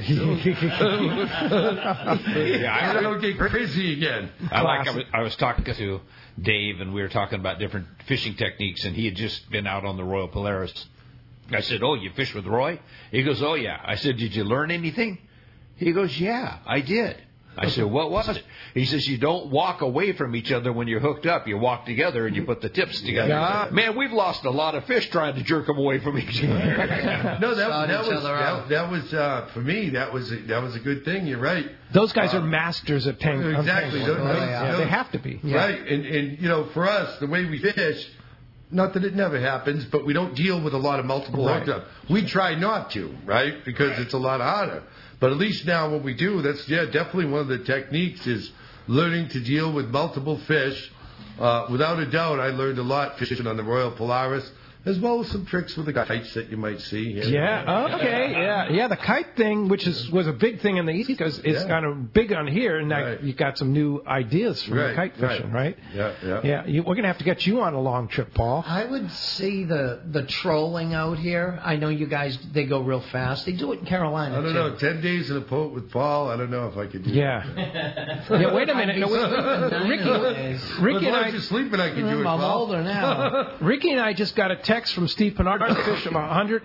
I don't get crazy again. I was talking to Dave, and we were talking about different fishing techniques, and he had just been out on the Royal Polaris. I said, "Oh, you fish with Roy?" He goes, "Oh, yeah." I said, "Did you learn anything?" He goes, "Yeah, I did." I said, "What was it?" He says, "You don't walk away from each other when you're hooked up. You walk together and you put the tips together." Yeah. Man, we've lost a lot of fish trying to jerk them away from each other. No, that was for me. That was a good thing. You're right. Those guys are masters at tank. Exactly. They have to be. Right. And for us, the way we fish, not that it never happens, but we don't deal with a lot of multiple hooked up. We try not to, right? Because it's a lot harder. But at least now what we do, that's definitely one of the techniques is learning to deal with multiple fish. Without a doubt, I learned a lot fishing on the Royal Polaris, as well as some tricks with the kites that you might see here. Yeah, okay, yeah. The kite thing, which was a big thing in the East Coast, is kind of big on here, and now you've got some new ideas from the kite fishing, right? Yeah. We're going to have to get you on a long trip, Paul. I would see the trolling out here. I know you guys, they go real fast. They do it in Carolina, I don't know, 10 days in a boat with Paul, I don't know if I could do that. Yeah, wait a minute. Ricky and I... If you're sleeping, I can do it, Paul. I'm older now. Ricky and I just got a text from Steve Pennard, a fish of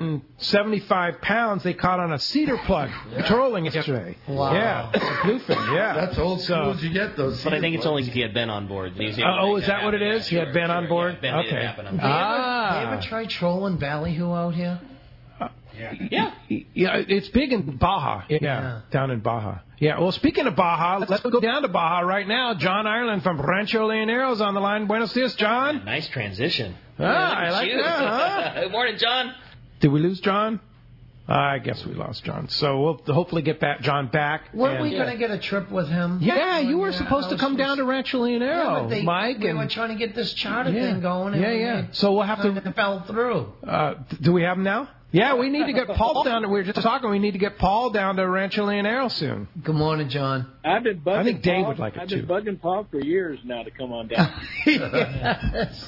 175 pounds they caught on a cedar plug trolling yesterday. Wow. Yeah, it's a bluefin, yeah. That's old school as you get those. But I think it's only because he had Ben on board. Is that what it is? He had Ben on board? Ben made it happen. You ever try trolling ballyhoo out here? Yeah, it's big in Baja. Yeah, down in Baja. Yeah, well, speaking of Baja, let's go down to Baja right now. John Ireland from Rancho Leoneros on the line. Buenos dias, John. Yeah, nice transition. I like that, huh? Good morning, John. Did we lose John? I guess we lost John. So we'll hopefully get John back. Weren't we going to get a trip with him? Yeah, you were supposed to come down to Rancho Leonero, Mike. We were trying to get this charter thing going. And So we'll have to... It fell through. Do we have him now? Yeah, we need to get Paul down. We were just talking. We need to get Paul down to Rancho Leonero soon. Good morning, John. I've been bugging I think Dave Paul. would like it, I've too. been bugging Paul for years now to come on down. Yes.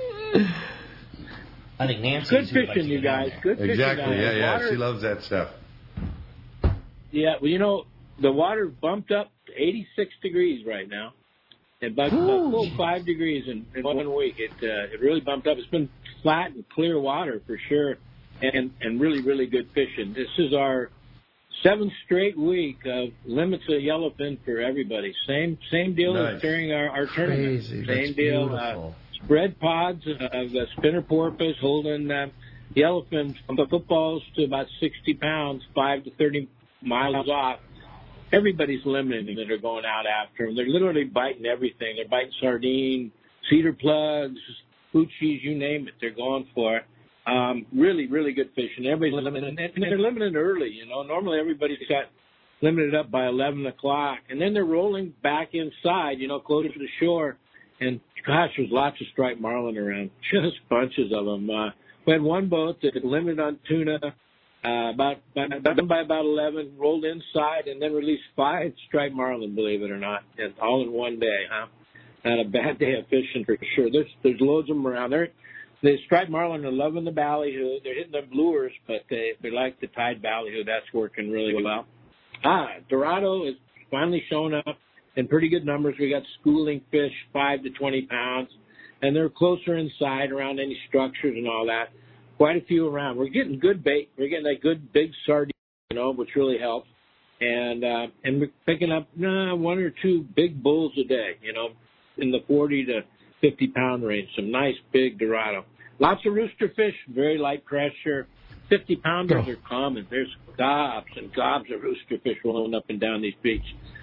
I think Nancy. Good fishing, you guys. Good fishing. Exactly. Yeah. Water, She loves that stuff. Yeah. Well, the water bumped up to 86 degrees right now. About full 5 degrees in 1 week. It really bumped up. It's been flat and clear water for sure, and really, really good fishing. This is our 7th straight week of limits of yellowfin for everybody. Same deal as during our tournament. Same deal. Beautiful. Spread pods of spinner porpoise holding yellowfin from the footballs to about 60 pounds, 5 to 30 miles off. Everybody's limited that are going out after them. They're literally biting everything. They're biting sardine, cedar plugs, hoochies, you name it. They're going for it. Really, really good fishing. Everybody's limited, and they're limited early. Normally everybody's got limited up by 11 o'clock, and then they're rolling back inside, closer to the shore. And gosh, there's lots of striped marlin around, just bunches of them. We had one boat that limited on tuna, by about 11, rolled inside, and then released 5 striped marlin, believe it or not, and all in one day, huh? Not a bad day of fishing for sure. There's loads of them around there. The striped marlin are loving the ballyhoo. They're hitting the lures, but they like the tide ballyhoo. That's working really well. Dorado is finally showing up in pretty good numbers. We got schooling fish, 5 to 20 pounds, and they're closer inside around any structures and all that. Quite a few around. We're getting good bait. We're getting that good big sardine, which really helps. And we're picking up 1 or 2 big bulls a day, in the 40 to 50 pound range. Some nice big Dorado. Lots of rooster fish, very light pressure. 50 pounders are common. There's gobs and gobs of rooster fish rolling up and down these beaches.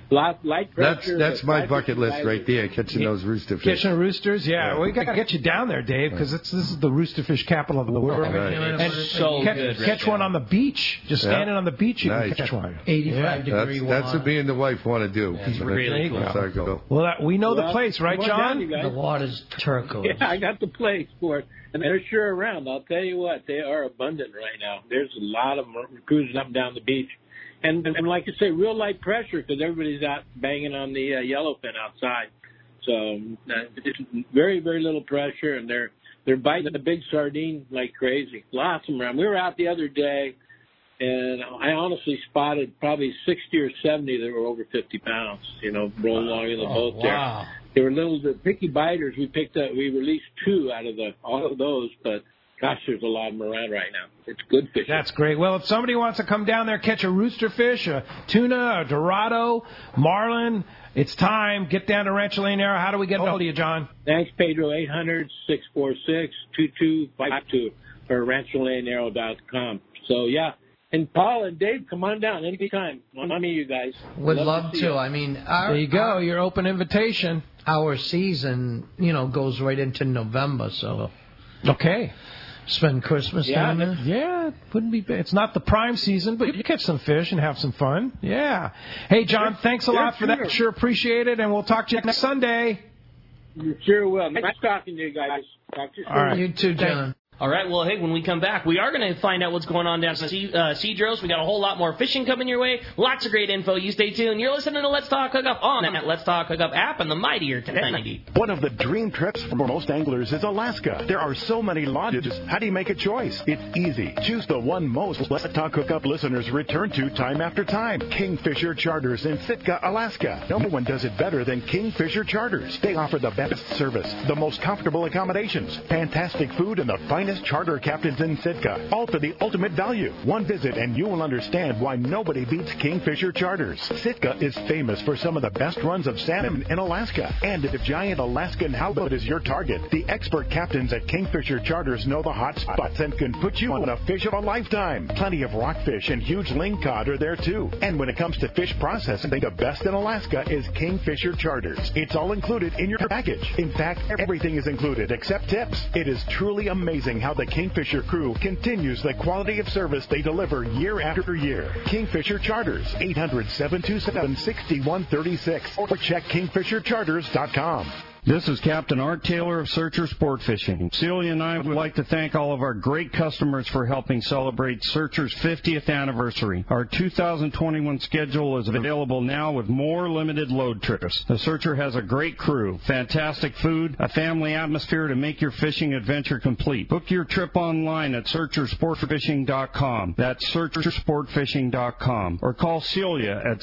Light pressure. That's my bucket list right there, catching those rooster fish. Catching roosters, yeah. We got to get you down there, Dave, because this is the rooster fish capital of the world. Right. And so catch one on the beach. Just standing on the beach, you can catch one. 85-degree water. That's what me and the wife want to do. That's really cool. Well, we know the place, right, John? The water's turquoise. Yeah, I got the place for it. And they're sure around. I'll tell you what, they are abundant right now. There's a lot of them cruising up and down the beach. And like I say, real light pressure because everybody's out banging on the yellowfin outside. So it's very, very little pressure, and they're biting the big sardine like crazy. Lots of them around. We were out the other day, and I honestly spotted probably 60 or 70 that were over 50 pounds, rolling along in the boat there. They were the picky biters. We released 2 out of all of those, but gosh, there's a lot of them around right now. It's good fishing. That's great. Well, if somebody wants to come down there, catch a rooster fish, a tuna, a dorado, marlin, it's time. Get down to Rancho Leonero. How do we get a hold of you, John? Thanks, Pedro. 800-646-2252 or rancholeonero.com. So, yeah. And Paul and Dave, come on down anytime. Want to meet you guys. Would love to. I mean, there you go. Your open invitation. Our season, goes right into November, so. Okay. Spend Christmas down there? Yeah, wouldn't be bad. It's not the prime season, but you catch some fish and have some fun. Yeah. Hey, John, thanks a lot for that. Sure appreciate it, and we'll talk to you next Sunday. You sure will. Nice talking to you guys. Talk to you soon. All right. You too, John. All right, well, hey, when we come back, we are going to find out what's going on down at Cedros. We got a whole lot more fishing coming your way. Lots of great info. You stay tuned. You're listening to Let's Talk Hookup on that Let's Talk Hookup app and the mightier 1090. One of the dream trips for most anglers is Alaska. There are so many lodges. How do you make a choice? It's easy. Choose the one most Let's Talk Hookup listeners return to time after time. Kingfisher Charters in Sitka, Alaska. No one does it better than Kingfisher Charters. They offer the best service, the most comfortable accommodations, fantastic food, and the finest charter captains in Sitka, all for the ultimate value. One visit and you will understand why nobody beats Kingfisher Charters. Sitka is famous for some of the best runs of salmon in Alaska. And if giant Alaskan halibut is your target, the expert captains at Kingfisher Charters know the hot spots and can put you on a fish of a lifetime. Plenty of rockfish and huge lingcod are there too. And when it comes to fish processing, the best in Alaska is Kingfisher Charters. It's all included in your package. In fact, everything is included except tips. It is truly amazing how the Kingfisher crew continues the quality of service they deliver year after year. Kingfisher Charters, 800-727-6136 or check kingfishercharters.com. This is Captain Art Taylor of Searcher Sport Fishing. Celia and I would like to thank all of our great customers for helping celebrate Searcher's 50th anniversary. Our 2021 schedule is available now with more limited load trips. The Searcher has a great crew, fantastic food, a family atmosphere to make your fishing adventure complete. Book your trip online at SearcherSportFishing.com. That's SearcherSportFishing.com. Or call Celia at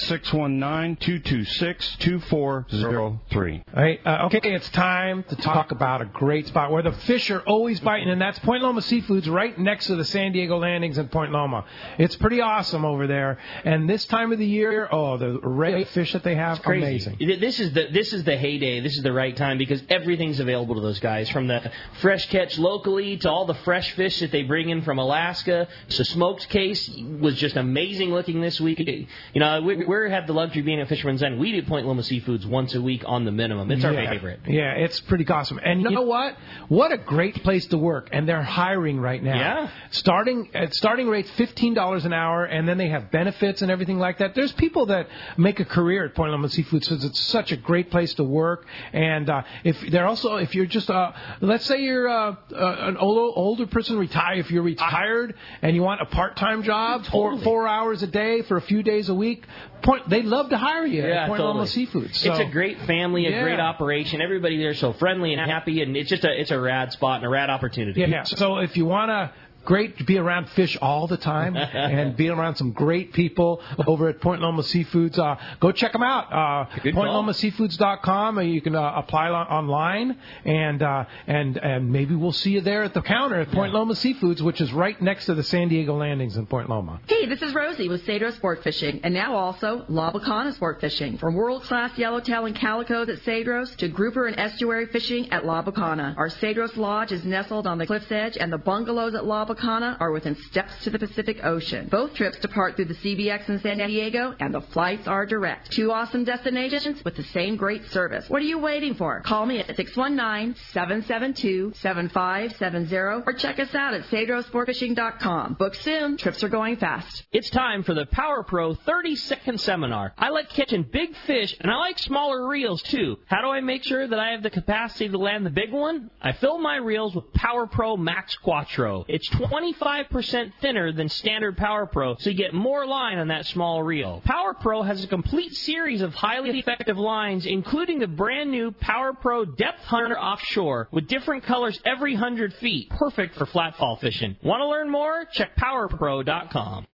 619-226-2403. All right, okay, it's time to talk about a great spot where the fish are always biting, and that's Point Loma Seafoods right next to the San Diego Landings in Point Loma. It's pretty awesome over there, and this time of the year, the array of fish that they have, amazing. This is the heyday. This is the right time because everything's available to those guys, from the fresh catch locally to all the fresh fish that they bring in from Alaska. So smoked case was just amazing looking this week. We have the luxury of being a Fisherman's End. We do Point Loma Seafoods once a week on the minimum. It's our favorite. Yeah, it's pretty awesome. And you know what? What a great place to work. And they're hiring right now. Yeah. Starting rate's $15 an hour, and then they have benefits and everything like that. There's people that make a career at Point Loma Seafoods because it's such a great place to work. And if you're just let's say you're an older person, if you're retired and you want a part-time job, totally. 4 hours a day for a few days a week, they'd love to hire you at Point Loma Seafoods. So, it's a great family, a great operation. Everybody there's so friendly and happy, and it's a rad spot and a rad opportunity. Yeah. So if you want to be around fish all the time and be around some great people over at Point Loma Seafoods, go check them out. PointLomaSeafoods.com. You can apply online, and maybe we'll see you there at the counter at Point Loma Seafoods, which is right next to the San Diego Landings in Point Loma. Hey, this is Rosie with Cedros Sport Fishing, and now also La Bacana Sport Fishing. From world-class yellowtail and calicos at Cedros to grouper and estuary fishing at La Bacana. Our Cedros Lodge is nestled on the cliff's edge, and the bungalows at La Bacana Bacana are within steps to the Pacific Ocean. Both trips depart through the CBX in San Diego, and the flights are direct. 2 awesome destinations with the same great service. What are you waiting for? Call me at 619-772-7570 or check us out at CedroSportFishing.com. Book soon. Trips are going fast. It's time for the Power Pro 30-second seminar. I like catching big fish, and I like smaller reels, too. How do I make sure that I have the capacity to land the big one? I fill my reels with Power Pro Max Quattro. It's 25% thinner than standard Power Pro, so you get more line on that small reel. Power Pro has a complete series of highly effective lines, including the brand new Power Pro Depth Hunter Offshore, with different colors every 100 feet. Perfect for flatfall fishing. Want to learn more? Check PowerPro.com.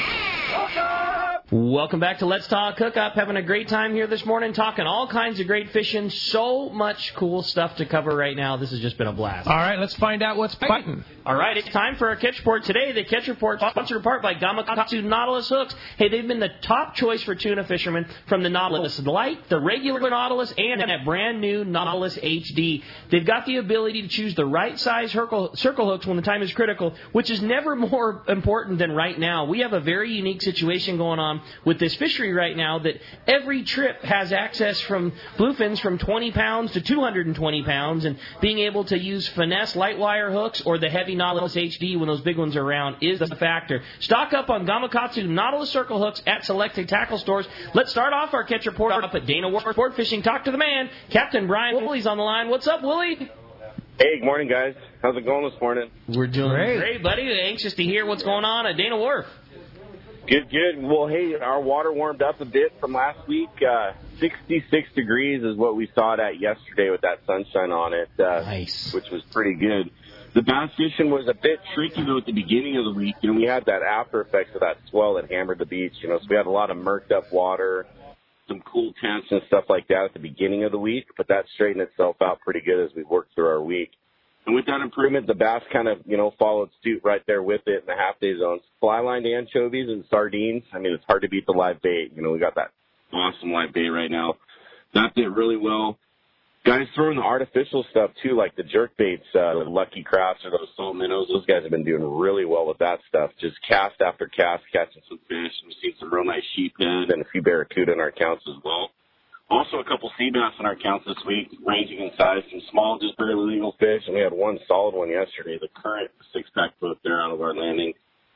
Welcome back to Let's Talk Hookup. Having a great time here this morning, talking all kinds of great fishing. So much cool stuff to cover right now. This has just been a blast. All right, let's find out what's biting. All right, it's time for our Catch Report today. The Catch Report sponsored in part by Gamakatsu Nautilus Hooks. Hey, they've been the top choice for tuna fishermen from the Nautilus Light, the regular Nautilus, and that brand new Nautilus HD. They've got the ability to choose the right size circle hooks when the time is critical, which is never more important than right now. We have a very unique situation going on with this fishery right now that every trip has access from bluefins from 20 pounds to 220 pounds, and being able to use finesse light wire hooks or the heavy Nautilus HD when those big ones are around is the factor. Stock up on Gamakatsu Nautilus circle hooks at selected tackle stores. Let's start off our Catch Report up at Dana Wharf Sport Fishing. Talk to the man, Captain Brian Woolley's on the line. What's up, Woolley? Hey, good morning, guys. How's it going this morning? We're doing great, buddy. Anxious to hear what's going on at Dana Wharf. Good. Well, hey, our water warmed up a bit from last week. 66 degrees is what we saw it at yesterday with that sunshine on it, nice. Which was pretty good. The bass fishing was a bit tricky, though, at the beginning of the week. You know, we had that after effects of that swell that hammered the beach. You know, so we had a lot of murked up water, some cool temps and stuff like that at the beginning of the week, but that straightened itself out pretty good as we worked through our week. And with that improvement, the bass kind of, you know, followed suit right there with it in the half-day zones. Fly-lined anchovies and sardines, I mean, it's hard to beat the live bait. You know, we got that awesome live bait right now. That did really well. Guys throwing the artificial stuff, too, like the jerk baits, the Lucky Crafts or those salt minnows. Those guys have been doing really well with that stuff. Just cast after cast, catching some fish. We've seen some real nice sheephead and a few barracuda in our accounts as well. Also, a couple sea bass in our accounts this week, ranging in size from small, just barely legal fish, and we had one solid one yesterday, the current 6-pack boat there out of our landing.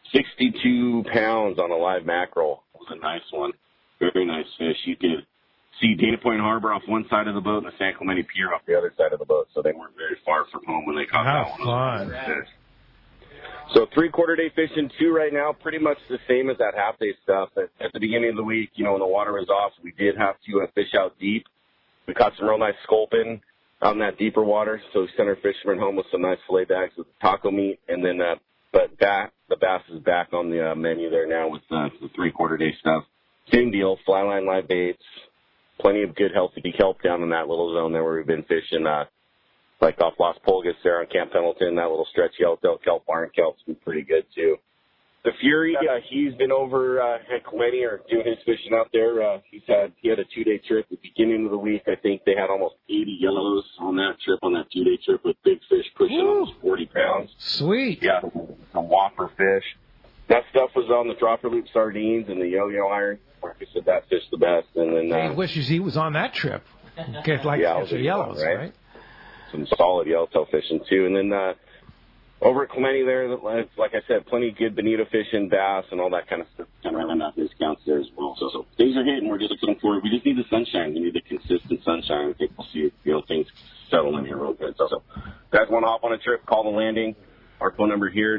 62 pounds on a live mackerel. It was a nice one. Very nice fish. You could see Dana Point Harbor off one side of the boat and the San Clemente Pier off the other side of the boat, so they weren't very far from home when they caught that one. How fun. So 3/4 day fishing, 2 right now, pretty much the same as that half day stuff. At the beginning of the week, you know, when the water was off, we did have to fish out deep. We caught some real nice sculpin out in that deeper water, so we sent our fishermen home with some nice fillet bags with taco meat, and then the bass is back on the menu there now with the 3/4 day stuff. Same deal, fly line live baits, plenty of good healthy kelp down in that little zone there where we've been fishing, like off Las Pulgas there on Camp Pendleton, that little stretch yellowtail kelp, barn kelp's been pretty good too. The Fury, he's been over at Clemente or doing his fishing out there. He had a 2-day trip at the beginning of the week. I think they had almost 80 yellows on that 2-day trip with big fish pushing almost 40 pounds. Sweet. Yeah, some whopper fish. That stuff was on the dropper loop sardines and the yo-yo iron. Like I said, that fish the best. And then he wishes he was on that trip. Get like the yellows, right? Some solid yellowtail fishing too, and then over at Clemente there, like I said, plenty of good bonito fishing, bass, and all that kind of stuff. Kind of running out discounts there as well. So things are hitting. We're just looking forward. We just need the sunshine. We need the consistent sunshine. I think we'll see things settle in here real good. So guys want to hop on a trip? Call the landing. Our phone number here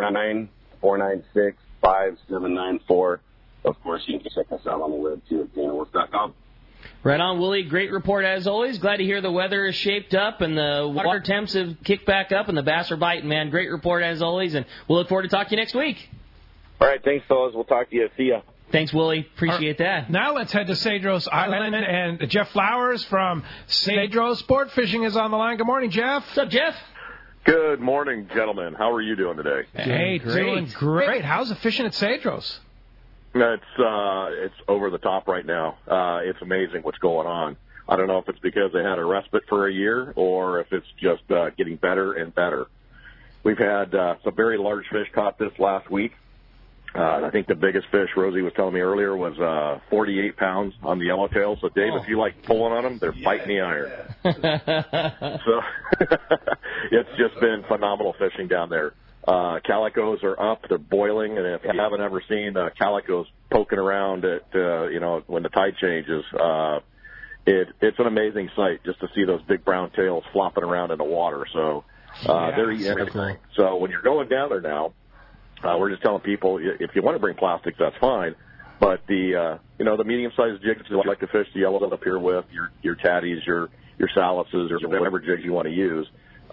949-496-5794. Of course, you can check us out on the web too at DanaWolf.com. Right on, Willie. Great report as always. Glad to hear the weather is shaped up and the water temps have kicked back up and the bass are biting, man. Great report as always, and we'll look forward to talking to you next week. All right, thanks, fellas. We'll talk to you. See ya. Thanks, Willie. Appreciate that. Now let's head to Cedros Island, and Jeff Flowers from Cedros Sport Fishing is on the line. Good morning, Jeff. What's up, Jeff? Good morning, gentlemen. How are you doing today? Hey, doing great. How's the fishing at Cedros? It's over the top right now. It's amazing what's going on. I don't know if it's because they had a respite for a year or if it's just getting better and better. We've had some very large fish caught this last week. I think the biggest fish, Rosie was telling me earlier, was 48 pounds on the yellowtail. So, Dave, if you like pulling on them, they're biting the iron. So it's just been phenomenal fishing down there. Calicos are up. They're boiling. And if you haven't ever seen calicos poking around at, when the tide changes, it's an amazing sight just to see those big brown tails flopping around in the water. So they're eating everything. Cool. So when you're going down there now, we're just telling people, if you want to bring plastics, that's fine. But the medium-sized jigs you like to fish the yellow up here with, your tatties, your salises, or whatever jigs you want to use,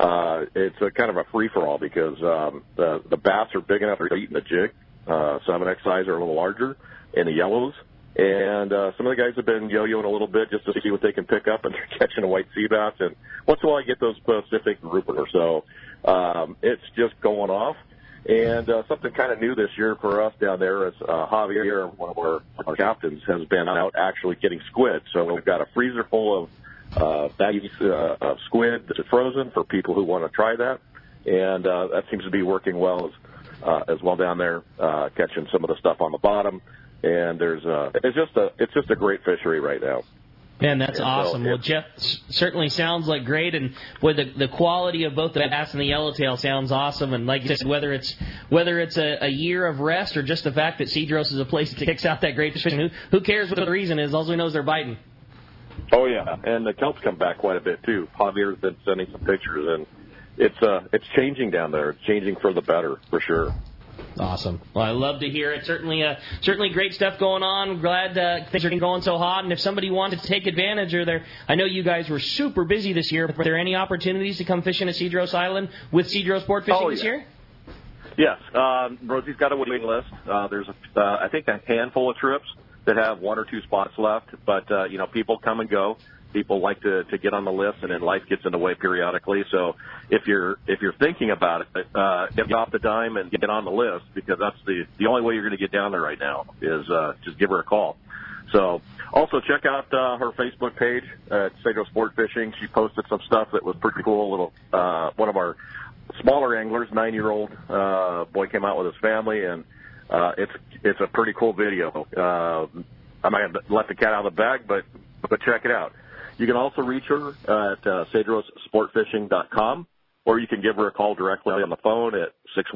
it's a kind of a free-for-all because the bass are big enough to eat in the jig. Some X size are a little larger in the yellows. And some of the guys have been yo-yoing a little bit just to see what they can pick up, and they're catching a white sea bass. And once in a while, I get those Pacific grouper. So it's just going off. And something kind of new this year for us down there is Javier, one of our captains, has been out actually getting squid. So we've got a freezer full of bags of squid that's frozen for people who want to try that. And that seems to be working well as well down there, catching some of the stuff on the bottom. And it's just a great fishery right now. Man, that's awesome. Well, Jeff, certainly sounds like great, and boy, the quality of both the bass and the yellowtail sounds awesome. And like you said, whether it's a year of rest or just the fact that Cedros is a place that kicks out that great fish, who cares what the reason is? All we know is they're biting. Oh yeah, and the kelp's come back quite a bit too. Javier's been sending some pictures, and it's changing down there. It's changing for the better for sure. Awesome. Well, I love to hear it. Certainly great stuff going on. Glad things are going so hot. And if somebody wanted to take advantage I know you guys were super busy this year. Were there any opportunities to come fishing at Cedros Island with Cedros Sport Fishing this year? Yes. Rosie's got a waiting list. There's, I think, a handful of trips that have one or two spots left. But, people come and go. People like to get on the list, and then life gets in the way periodically. So if you're thinking about it, get off the dime and get on the list, because that's the only way you're going to get down there right now is just give her a call. So also check out her Facebook page at Cedros Sport Fishing. She posted some stuff that was pretty cool. One of our smaller anglers, 9-year-old boy, came out with his family, and it's a pretty cool video. I might have let the cat out of the bag, but check it out. You can also reach her at CedrosSportFishing.com, or you can give her a call directly on the phone at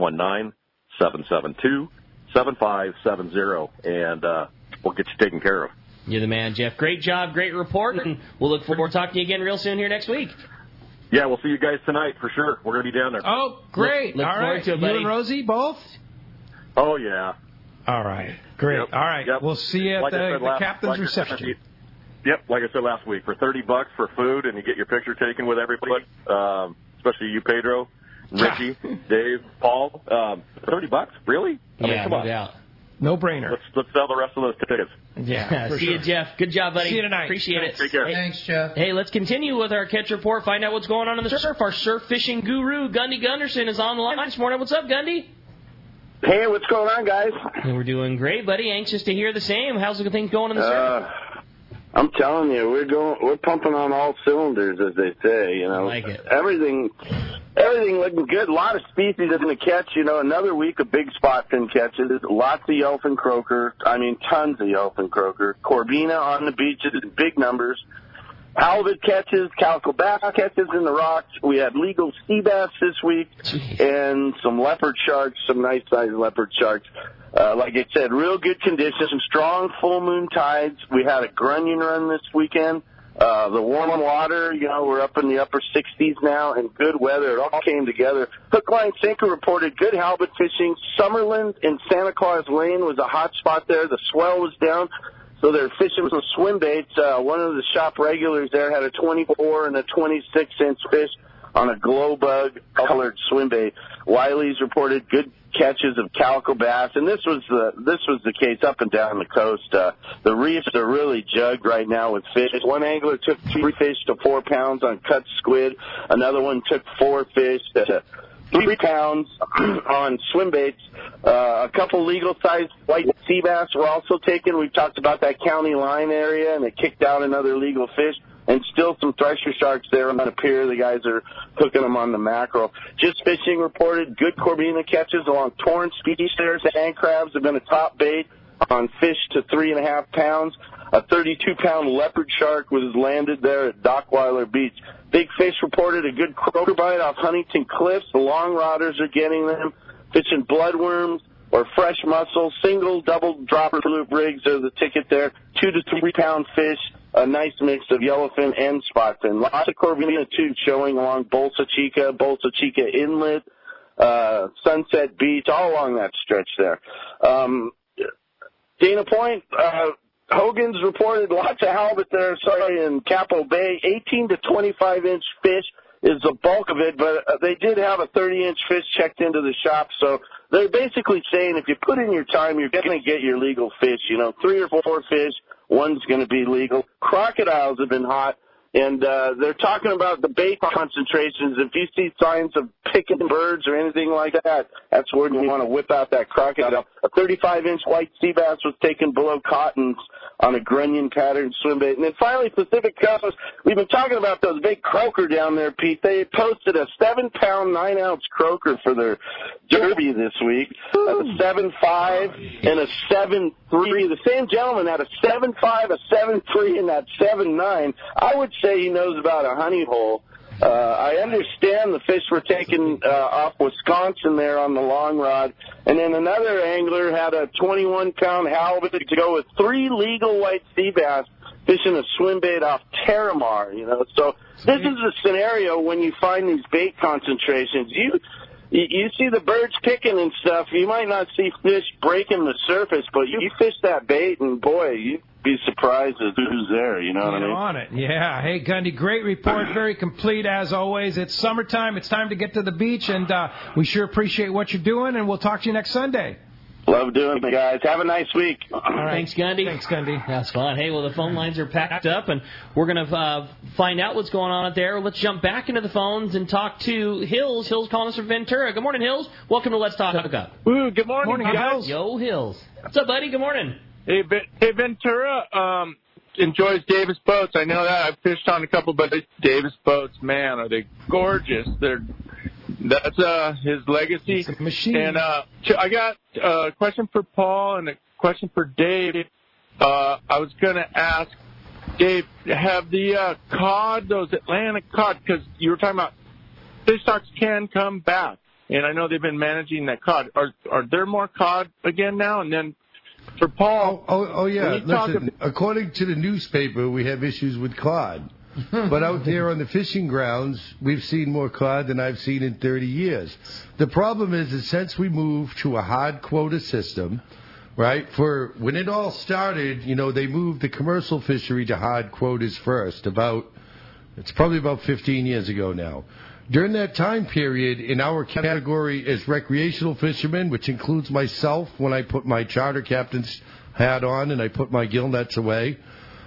619-772-7570, and we'll get you taken care of. You're the man, Jeff. Great job, great report, and we'll look forward to talking to you again real soon here next week. Yeah, we'll see you guys tonight for sure. We're going to be down there. Oh, great. Look all forward right. to it, buddy. You and Rosie both? Oh, yeah. All right. Great. Yep. All right. Yep. We'll see you at the captain's reception. Yep, like I said last week, for $30 for food, and you get your picture taken with everybody, especially you, Pedro, Richie, Dave, Paul. $30, really? I mean, come on. No doubt. No brainer. Let's sell the rest of those tickets. Yeah, see you, Jeff. Good job, buddy. See you tonight. Appreciate it. Take care. Thanks, Jeff. Hey, let's continue with our catch report. Find out what's going on in the surf. Our surf fishing guru, Gundy Gunderson, is on the line this morning. What's up, Gundy? Hey, what's going on, guys? We're doing great, buddy. Anxious to hear the same. How's the things going in the surf? I'm telling you, we're pumping on all cylinders, as they say. I like it. Everything looking good. A lot of species are going to catch. Another week of big spot fin catches. Lots of yellowfin croaker. I mean, tons of yellowfin croaker. Corvina on the beaches in big numbers. Halibut catches, calico bass catches in the rocks. We had legal sea bass this week, and some leopard sharks, some nice-sized leopard sharks. Like I said, real good conditions, some strong full moon tides. We had a grunion run this weekend. The warm water, we're up in the upper 60s now, and good weather. It all came together. Hook, line, sinker reported good halibut fishing. Summerland and Santa Claus Lane was a hot spot there. The swell was down, so they're fishing with some swim baits. One of the shop regulars there had a 24 and a 26-inch fish on a glow bug colored swim bait. Wiley's reported good catches of calico bass, and this was the case up and down the coast. The reefs are really jugged right now with fish. One angler took 3 fish to 4 pounds on cut squid. Another one took 4 fish to 3 pounds on swim baits. A couple legal-sized white sea bass were also taken. We've talked about that county line area, and it kicked out another legal fish. And still some thresher sharks there on the pier. The guys are hooking them on the mackerel. Just Fishing reported good Corbina catches along Torrance Beach there. Sand crabs have been a top bait on fish to 3.5 pounds. A 32-pound leopard shark was landed there at Dockweiler Beach. Big Fish reported a good croaker bite off Huntington Cliffs. The long rodders are getting them. Fishing bloodworms or fresh mussels. Single, double dropper loop rigs are the ticket there. 2 to 3 pound fish. A nice mix of yellowfin and spotfin. Lots of Corvina, too, showing along Bolsa Chica Inlet, Sunset Beach, all along that stretch there. Dana Point, Hogan's reported lots of halibut there, in Capitol Bay. 18 to 25-inch fish is the bulk of it, but they did have a 30-inch fish checked into the shop, so they're basically saying if you put in your time, you're going to get your legal fish. 3 or 4 fish. One's going to be legal. Crocodiles have been hot, and they're talking about the bait concentrations. If you see signs of picking birds or anything like that, that's where you want to whip out that crocodile. A 35-inch white sea bass was taken below cottons on a grunion pattern swim bait. And then finally, Pacific Coast. We've been talking about those big croaker down there, Pete. They posted a 7-pound, 9-ounce croaker for their derby this week. A 7.5 and a 7.3. The same gentleman had a 7.5, a 7.3, and that 7.9. I would say he knows about a honey hole. I understand the fish were taken off Wisconsin there on the long rod. And then another angler had a 21-pound halibut to go with 3 legal white sea bass fishing a swim bait off Terramar, So this is a scenario when you find these bait concentrations. You see the birds picking and stuff. You might not see fish breaking the surface, but you fish that bait, and, boy, you'd be surprised as to who's there. You know what I mean? On it. Yeah. Hey, Gundy, great report. Very complete, as always. It's summertime. It's time to get to the beach, and we sure appreciate what you're doing, and we'll talk to you next Sunday. Love doing it, guys. Have a nice week. All right. Thanks, Gundy. Thanks, Gundy. That's fun. Hey, well, the phone lines are packed up, and we're going to find out what's going on out there. Let's jump back into the phones and talk to Hills. Hills calling us from Ventura. Good morning, Hills. Welcome to Let's Talk Hookup. Ooh, good morning, guys. Hills. Yo, Hills. What's up, buddy? Good morning. Hey, Ventura enjoys Davis boats. I know that. I've fished on a couple, but Davis boats, man, are they gorgeous. That's his legacy. It's a machine. And I got a question for Paul and a question for Dave. I was going to ask, Dave, have the cod, those Atlantic cod, because you were talking about fish stocks can come back, and I know they've been managing that cod. Are there more cod again now? And then for Paul. Oh yeah. Listen, according to the newspaper, we have issues with cod. But out there on the fishing grounds, we've seen more cod than I've seen in 30 years. The problem is that since we moved to a hard quota system, right, for when it all started, they moved the commercial fishery to hard quotas first. It's probably about 15 years ago now. During that time period, in our category as recreational fishermen, which includes myself when I put my charter captain's hat on and I put my gill nets away,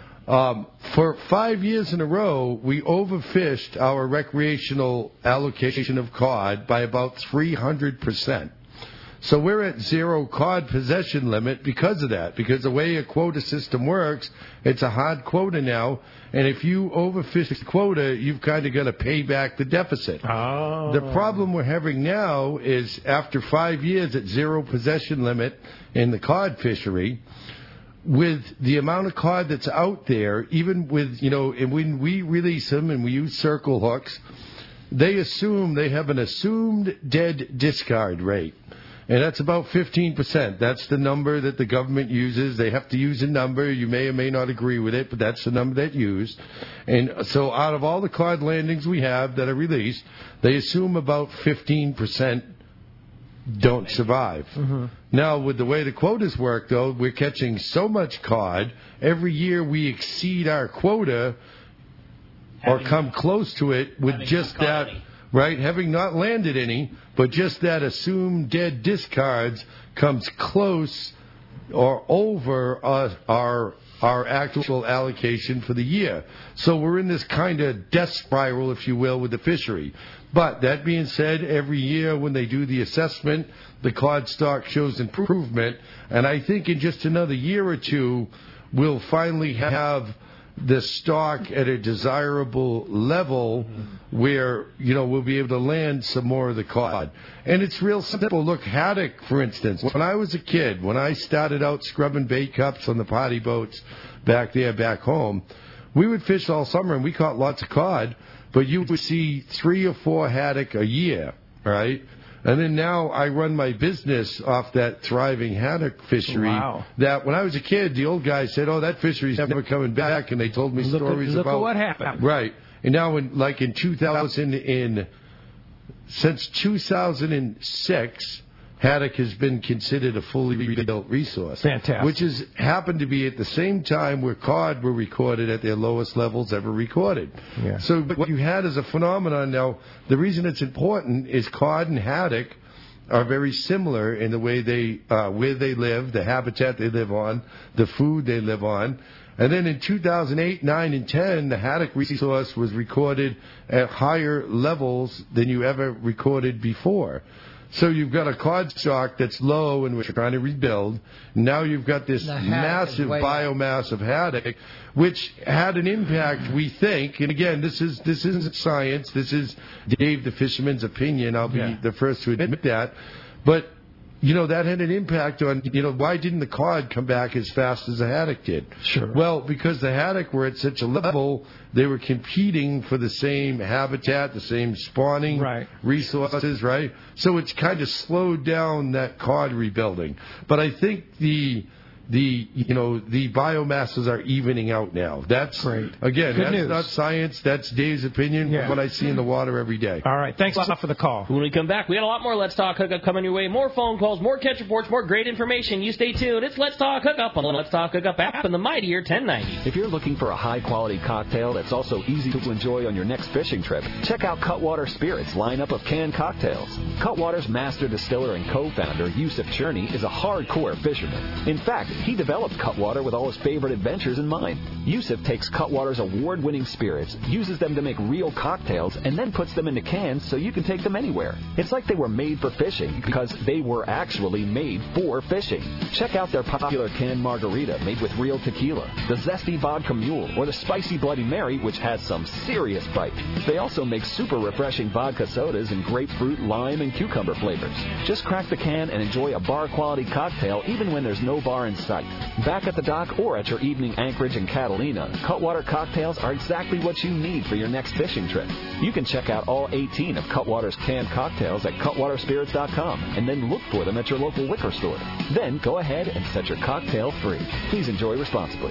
for 5 years in a row, we overfished our recreational allocation of cod by about 300%. So we're at 0 cod possession limit because of that. Because the way a quota system works, it's a hard quota now. And if you overfish the quota, you've kind of got to pay back the deficit. Oh. The problem we're having now is after 5 years at 0 possession limit in the cod fishery, with the amount of cod that's out there, even with, and when we release them and we use circle hooks, they have an assumed dead discard rate. And that's about 15%. That's the number that the government uses. They have to use a number. You may or may not agree with it, but that's the number that's used. And so out of all the cod landings we have that are released, they assume about 15% don't survive. Mm-hmm. Now, with the way the quotas work, though, we're catching so much cod. Every year we exceed our quota or come close to it with just that, right? Having not landed any, but just that assumed dead discards comes close or over our our actual allocation for the year. So we're in this kind of death spiral, if you will, with the fishery. But that being said, every year when they do the assessment, the cod stock shows improvement. And I think in just another year or two, we'll finally have the stock at a desirable level where, we'll be able to land some more of the cod. And it's real simple. Look, haddock, for instance. When I was a kid, when I started out scrubbing bait cups on the potty boats back home, we would fish all summer and we caught lots of cod, but you would see 3 or 4 haddock a year, right? And then now I run my business off that thriving haddock fishery. Wow. That when I was a kid, the old guys said, "Oh, that fishery's never coming back," and they told me stories about. Look at what happened. Right. And now, since 2006, haddock has been considered a fully rebuilt resource. Fantastic. Which has happened to be at the same time where cod were recorded at their lowest levels ever recorded. Yeah. So what you had is a phenomenon. Now, the reason it's important is cod and haddock are very similar in the way they where they live, the habitat they live on, the food they live on. And then in 2008, 9, and 10, the haddock resource was recorded at higher levels than you ever recorded before. So you've got a cod stock that's low and we're trying to rebuild. Now you've got this massive biomass of haddock, which had an impact, we think, and again, this isn't science, this is Dave the Fisherman's opinion, I'll be the first to admit that, but that had an impact on, why didn't the cod come back as fast as the haddock did? Sure. Well, because the haddock were at such a level, they were competing for the same habitat, the same spawning resources, right? So it's kind of slowed down that cod rebuilding. But I think the biomasses are evening out now. That's great. Again, Good that's news. not science. That's Dave's opinion from what I see in the water every day. All right. Thanks a lot for the call. When we come back, we got a lot more Let's Talk Hookup coming your way. More phone calls, more catch reports, more great information. You stay tuned. It's Let's Talk Hookup on the Let's Talk Hookup app and the mightier 1090. If you're looking for a high-quality cocktail that's also easy to enjoy on your next fishing trip, check out Cutwater Spirits' lineup of canned cocktails. Cutwater's master distiller and co-founder, Yusuf Cherney, is a hardcore fisherman. In fact, he developed Cutwater with all his favorite adventures in mind. Yusuf takes Cutwater's award-winning spirits, uses them to make real cocktails, and then puts them into cans so you can take them anywhere. It's like they were made for fishing because they were actually made for fishing. Check out their popular canned margarita made with real tequila, the zesty vodka mule, or the spicy Bloody Mary, which has some serious bite. They also make super refreshing vodka sodas in grapefruit, lime, and cucumber flavors. Just crack the can and enjoy a bar-quality cocktail even when there's no bar in sight. Back at the dock or at your evening anchorage in Catalina, Cutwater cocktails are exactly what you need for your next fishing trip. You can check out all 18 of Cutwater's canned cocktails at cutwaterspirits.com and then look for them at your local liquor store. Then go ahead and set your cocktail free. Please enjoy responsibly.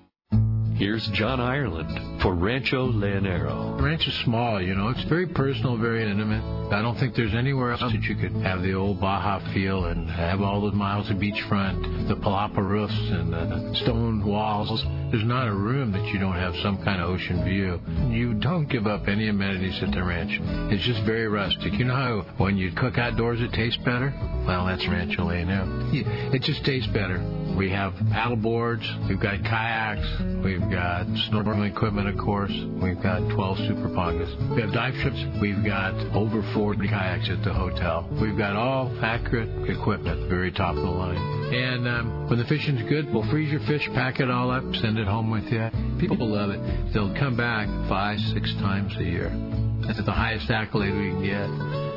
Here's John Ireland for Rancho Leonero. The ranch is small, it's very personal, very intimate. I don't think there's anywhere else that you could have the old Baja feel and have all those miles of beachfront, the palapa roofs and the stone walls. There's not a room that you don't have some kind of ocean view. You don't give up any amenities at the ranch. It's just very rustic. You know how when you cook outdoors it tastes better? Well, that's Rancho Leonero. It just tastes better. We have paddle boards, we've got kayaks, we've got snorkeling equipment, of course. We've got 12 super pongas. We have dive trips. We've got over 40 kayaks at the hotel. We've got all accurate equipment, very top of the line. And when the fishing's good, we'll freeze your fish, pack it all up, send it home with you. People love it. They'll come back 5-6 times a year. That's the highest accolade we can get.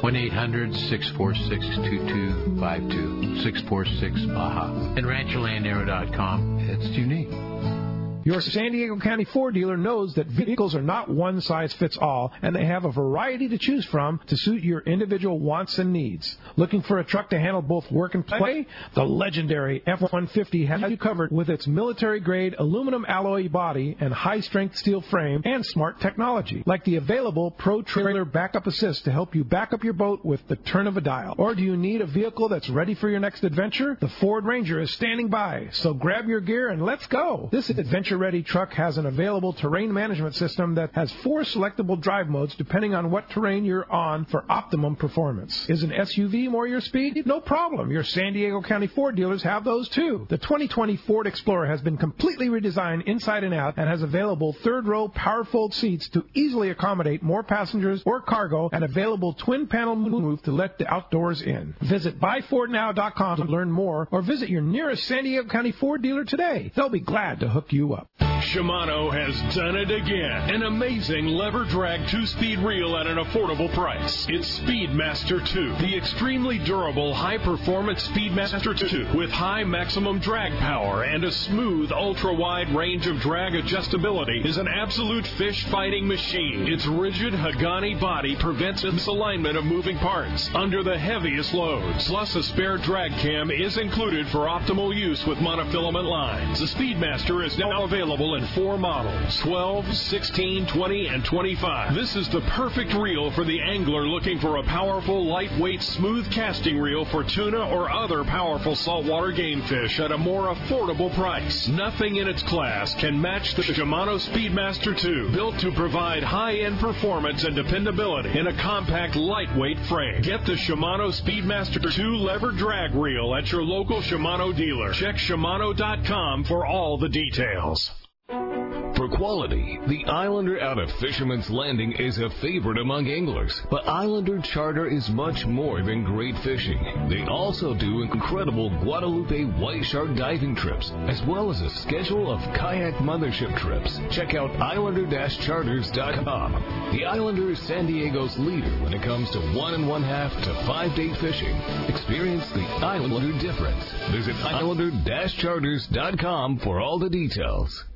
1-800-646-2252. 646-BAJA. And RanchoLeonero.com. It's unique. Your San Diego County Ford dealer knows that vehicles are not one size fits all, and they have a variety to choose from to suit your individual wants and needs. Looking for a truck to handle both work and play? The legendary F-150 has you covered with its military-grade aluminum alloy body and high-strength steel frame and smart technology, like the available Pro Trailer Backup Assist to help you back up your boat with the turn of a dial. Or do you need a vehicle that's ready for your next adventure? The Ford Ranger is standing by, so grab your gear and let's go. This adventure adventure-ready truck has an available terrain management system that has 4 selectable drive modes depending on what terrain you're on for optimum performance. Is an SUV more your speed? No problem. Your San Diego County Ford dealers have those too. The 2020 Ford Explorer has been completely redesigned inside and out and has available third-row power-fold seats to easily accommodate more passengers or cargo and available twin-panel moonroof to let the outdoors in. Visit buyfordnow.com to learn more or visit your nearest San Diego County Ford dealer today. They'll be glad to hook you up. Shimano has done it again. An amazing lever drag 2-speed reel at an affordable price. It's Speedmaster 2, the extremely durable, high-performance Speedmaster 2 with high maximum drag power and a smooth, ultra-wide range of drag adjustability is an absolute fish-fighting machine. Its rigid Hagani body prevents misalignment of moving parts under the heaviest loads. Plus, a spare drag cam is included for optimal use with monofilament lines. The Speedmaster is now available in 4 models, 12, 16, 20, and 25. This is the perfect reel for the angler looking for a powerful, lightweight, smooth casting reel for tuna or other powerful saltwater game fish at a more affordable price. Nothing in its class can match the Shimano Speedmaster 2, built to provide high-end performance and dependability in a compact, lightweight frame. Get the Shimano Speedmaster 2 lever drag reel at your local Shimano dealer. Check Shimano.com for all the details. For quality, the Islander out of Fisherman's Landing is a favorite among anglers. But Islander Charter is much more than great fishing. They also do incredible Guadalupe white shark diving trips, as well as a schedule of kayak mothership trips. Check out Islander-Charters.com. The Islander is San Diego's leader when it comes to 1.5 to 5 day fishing. Experience the Islander difference. Visit Islander-Charters.com for all the details.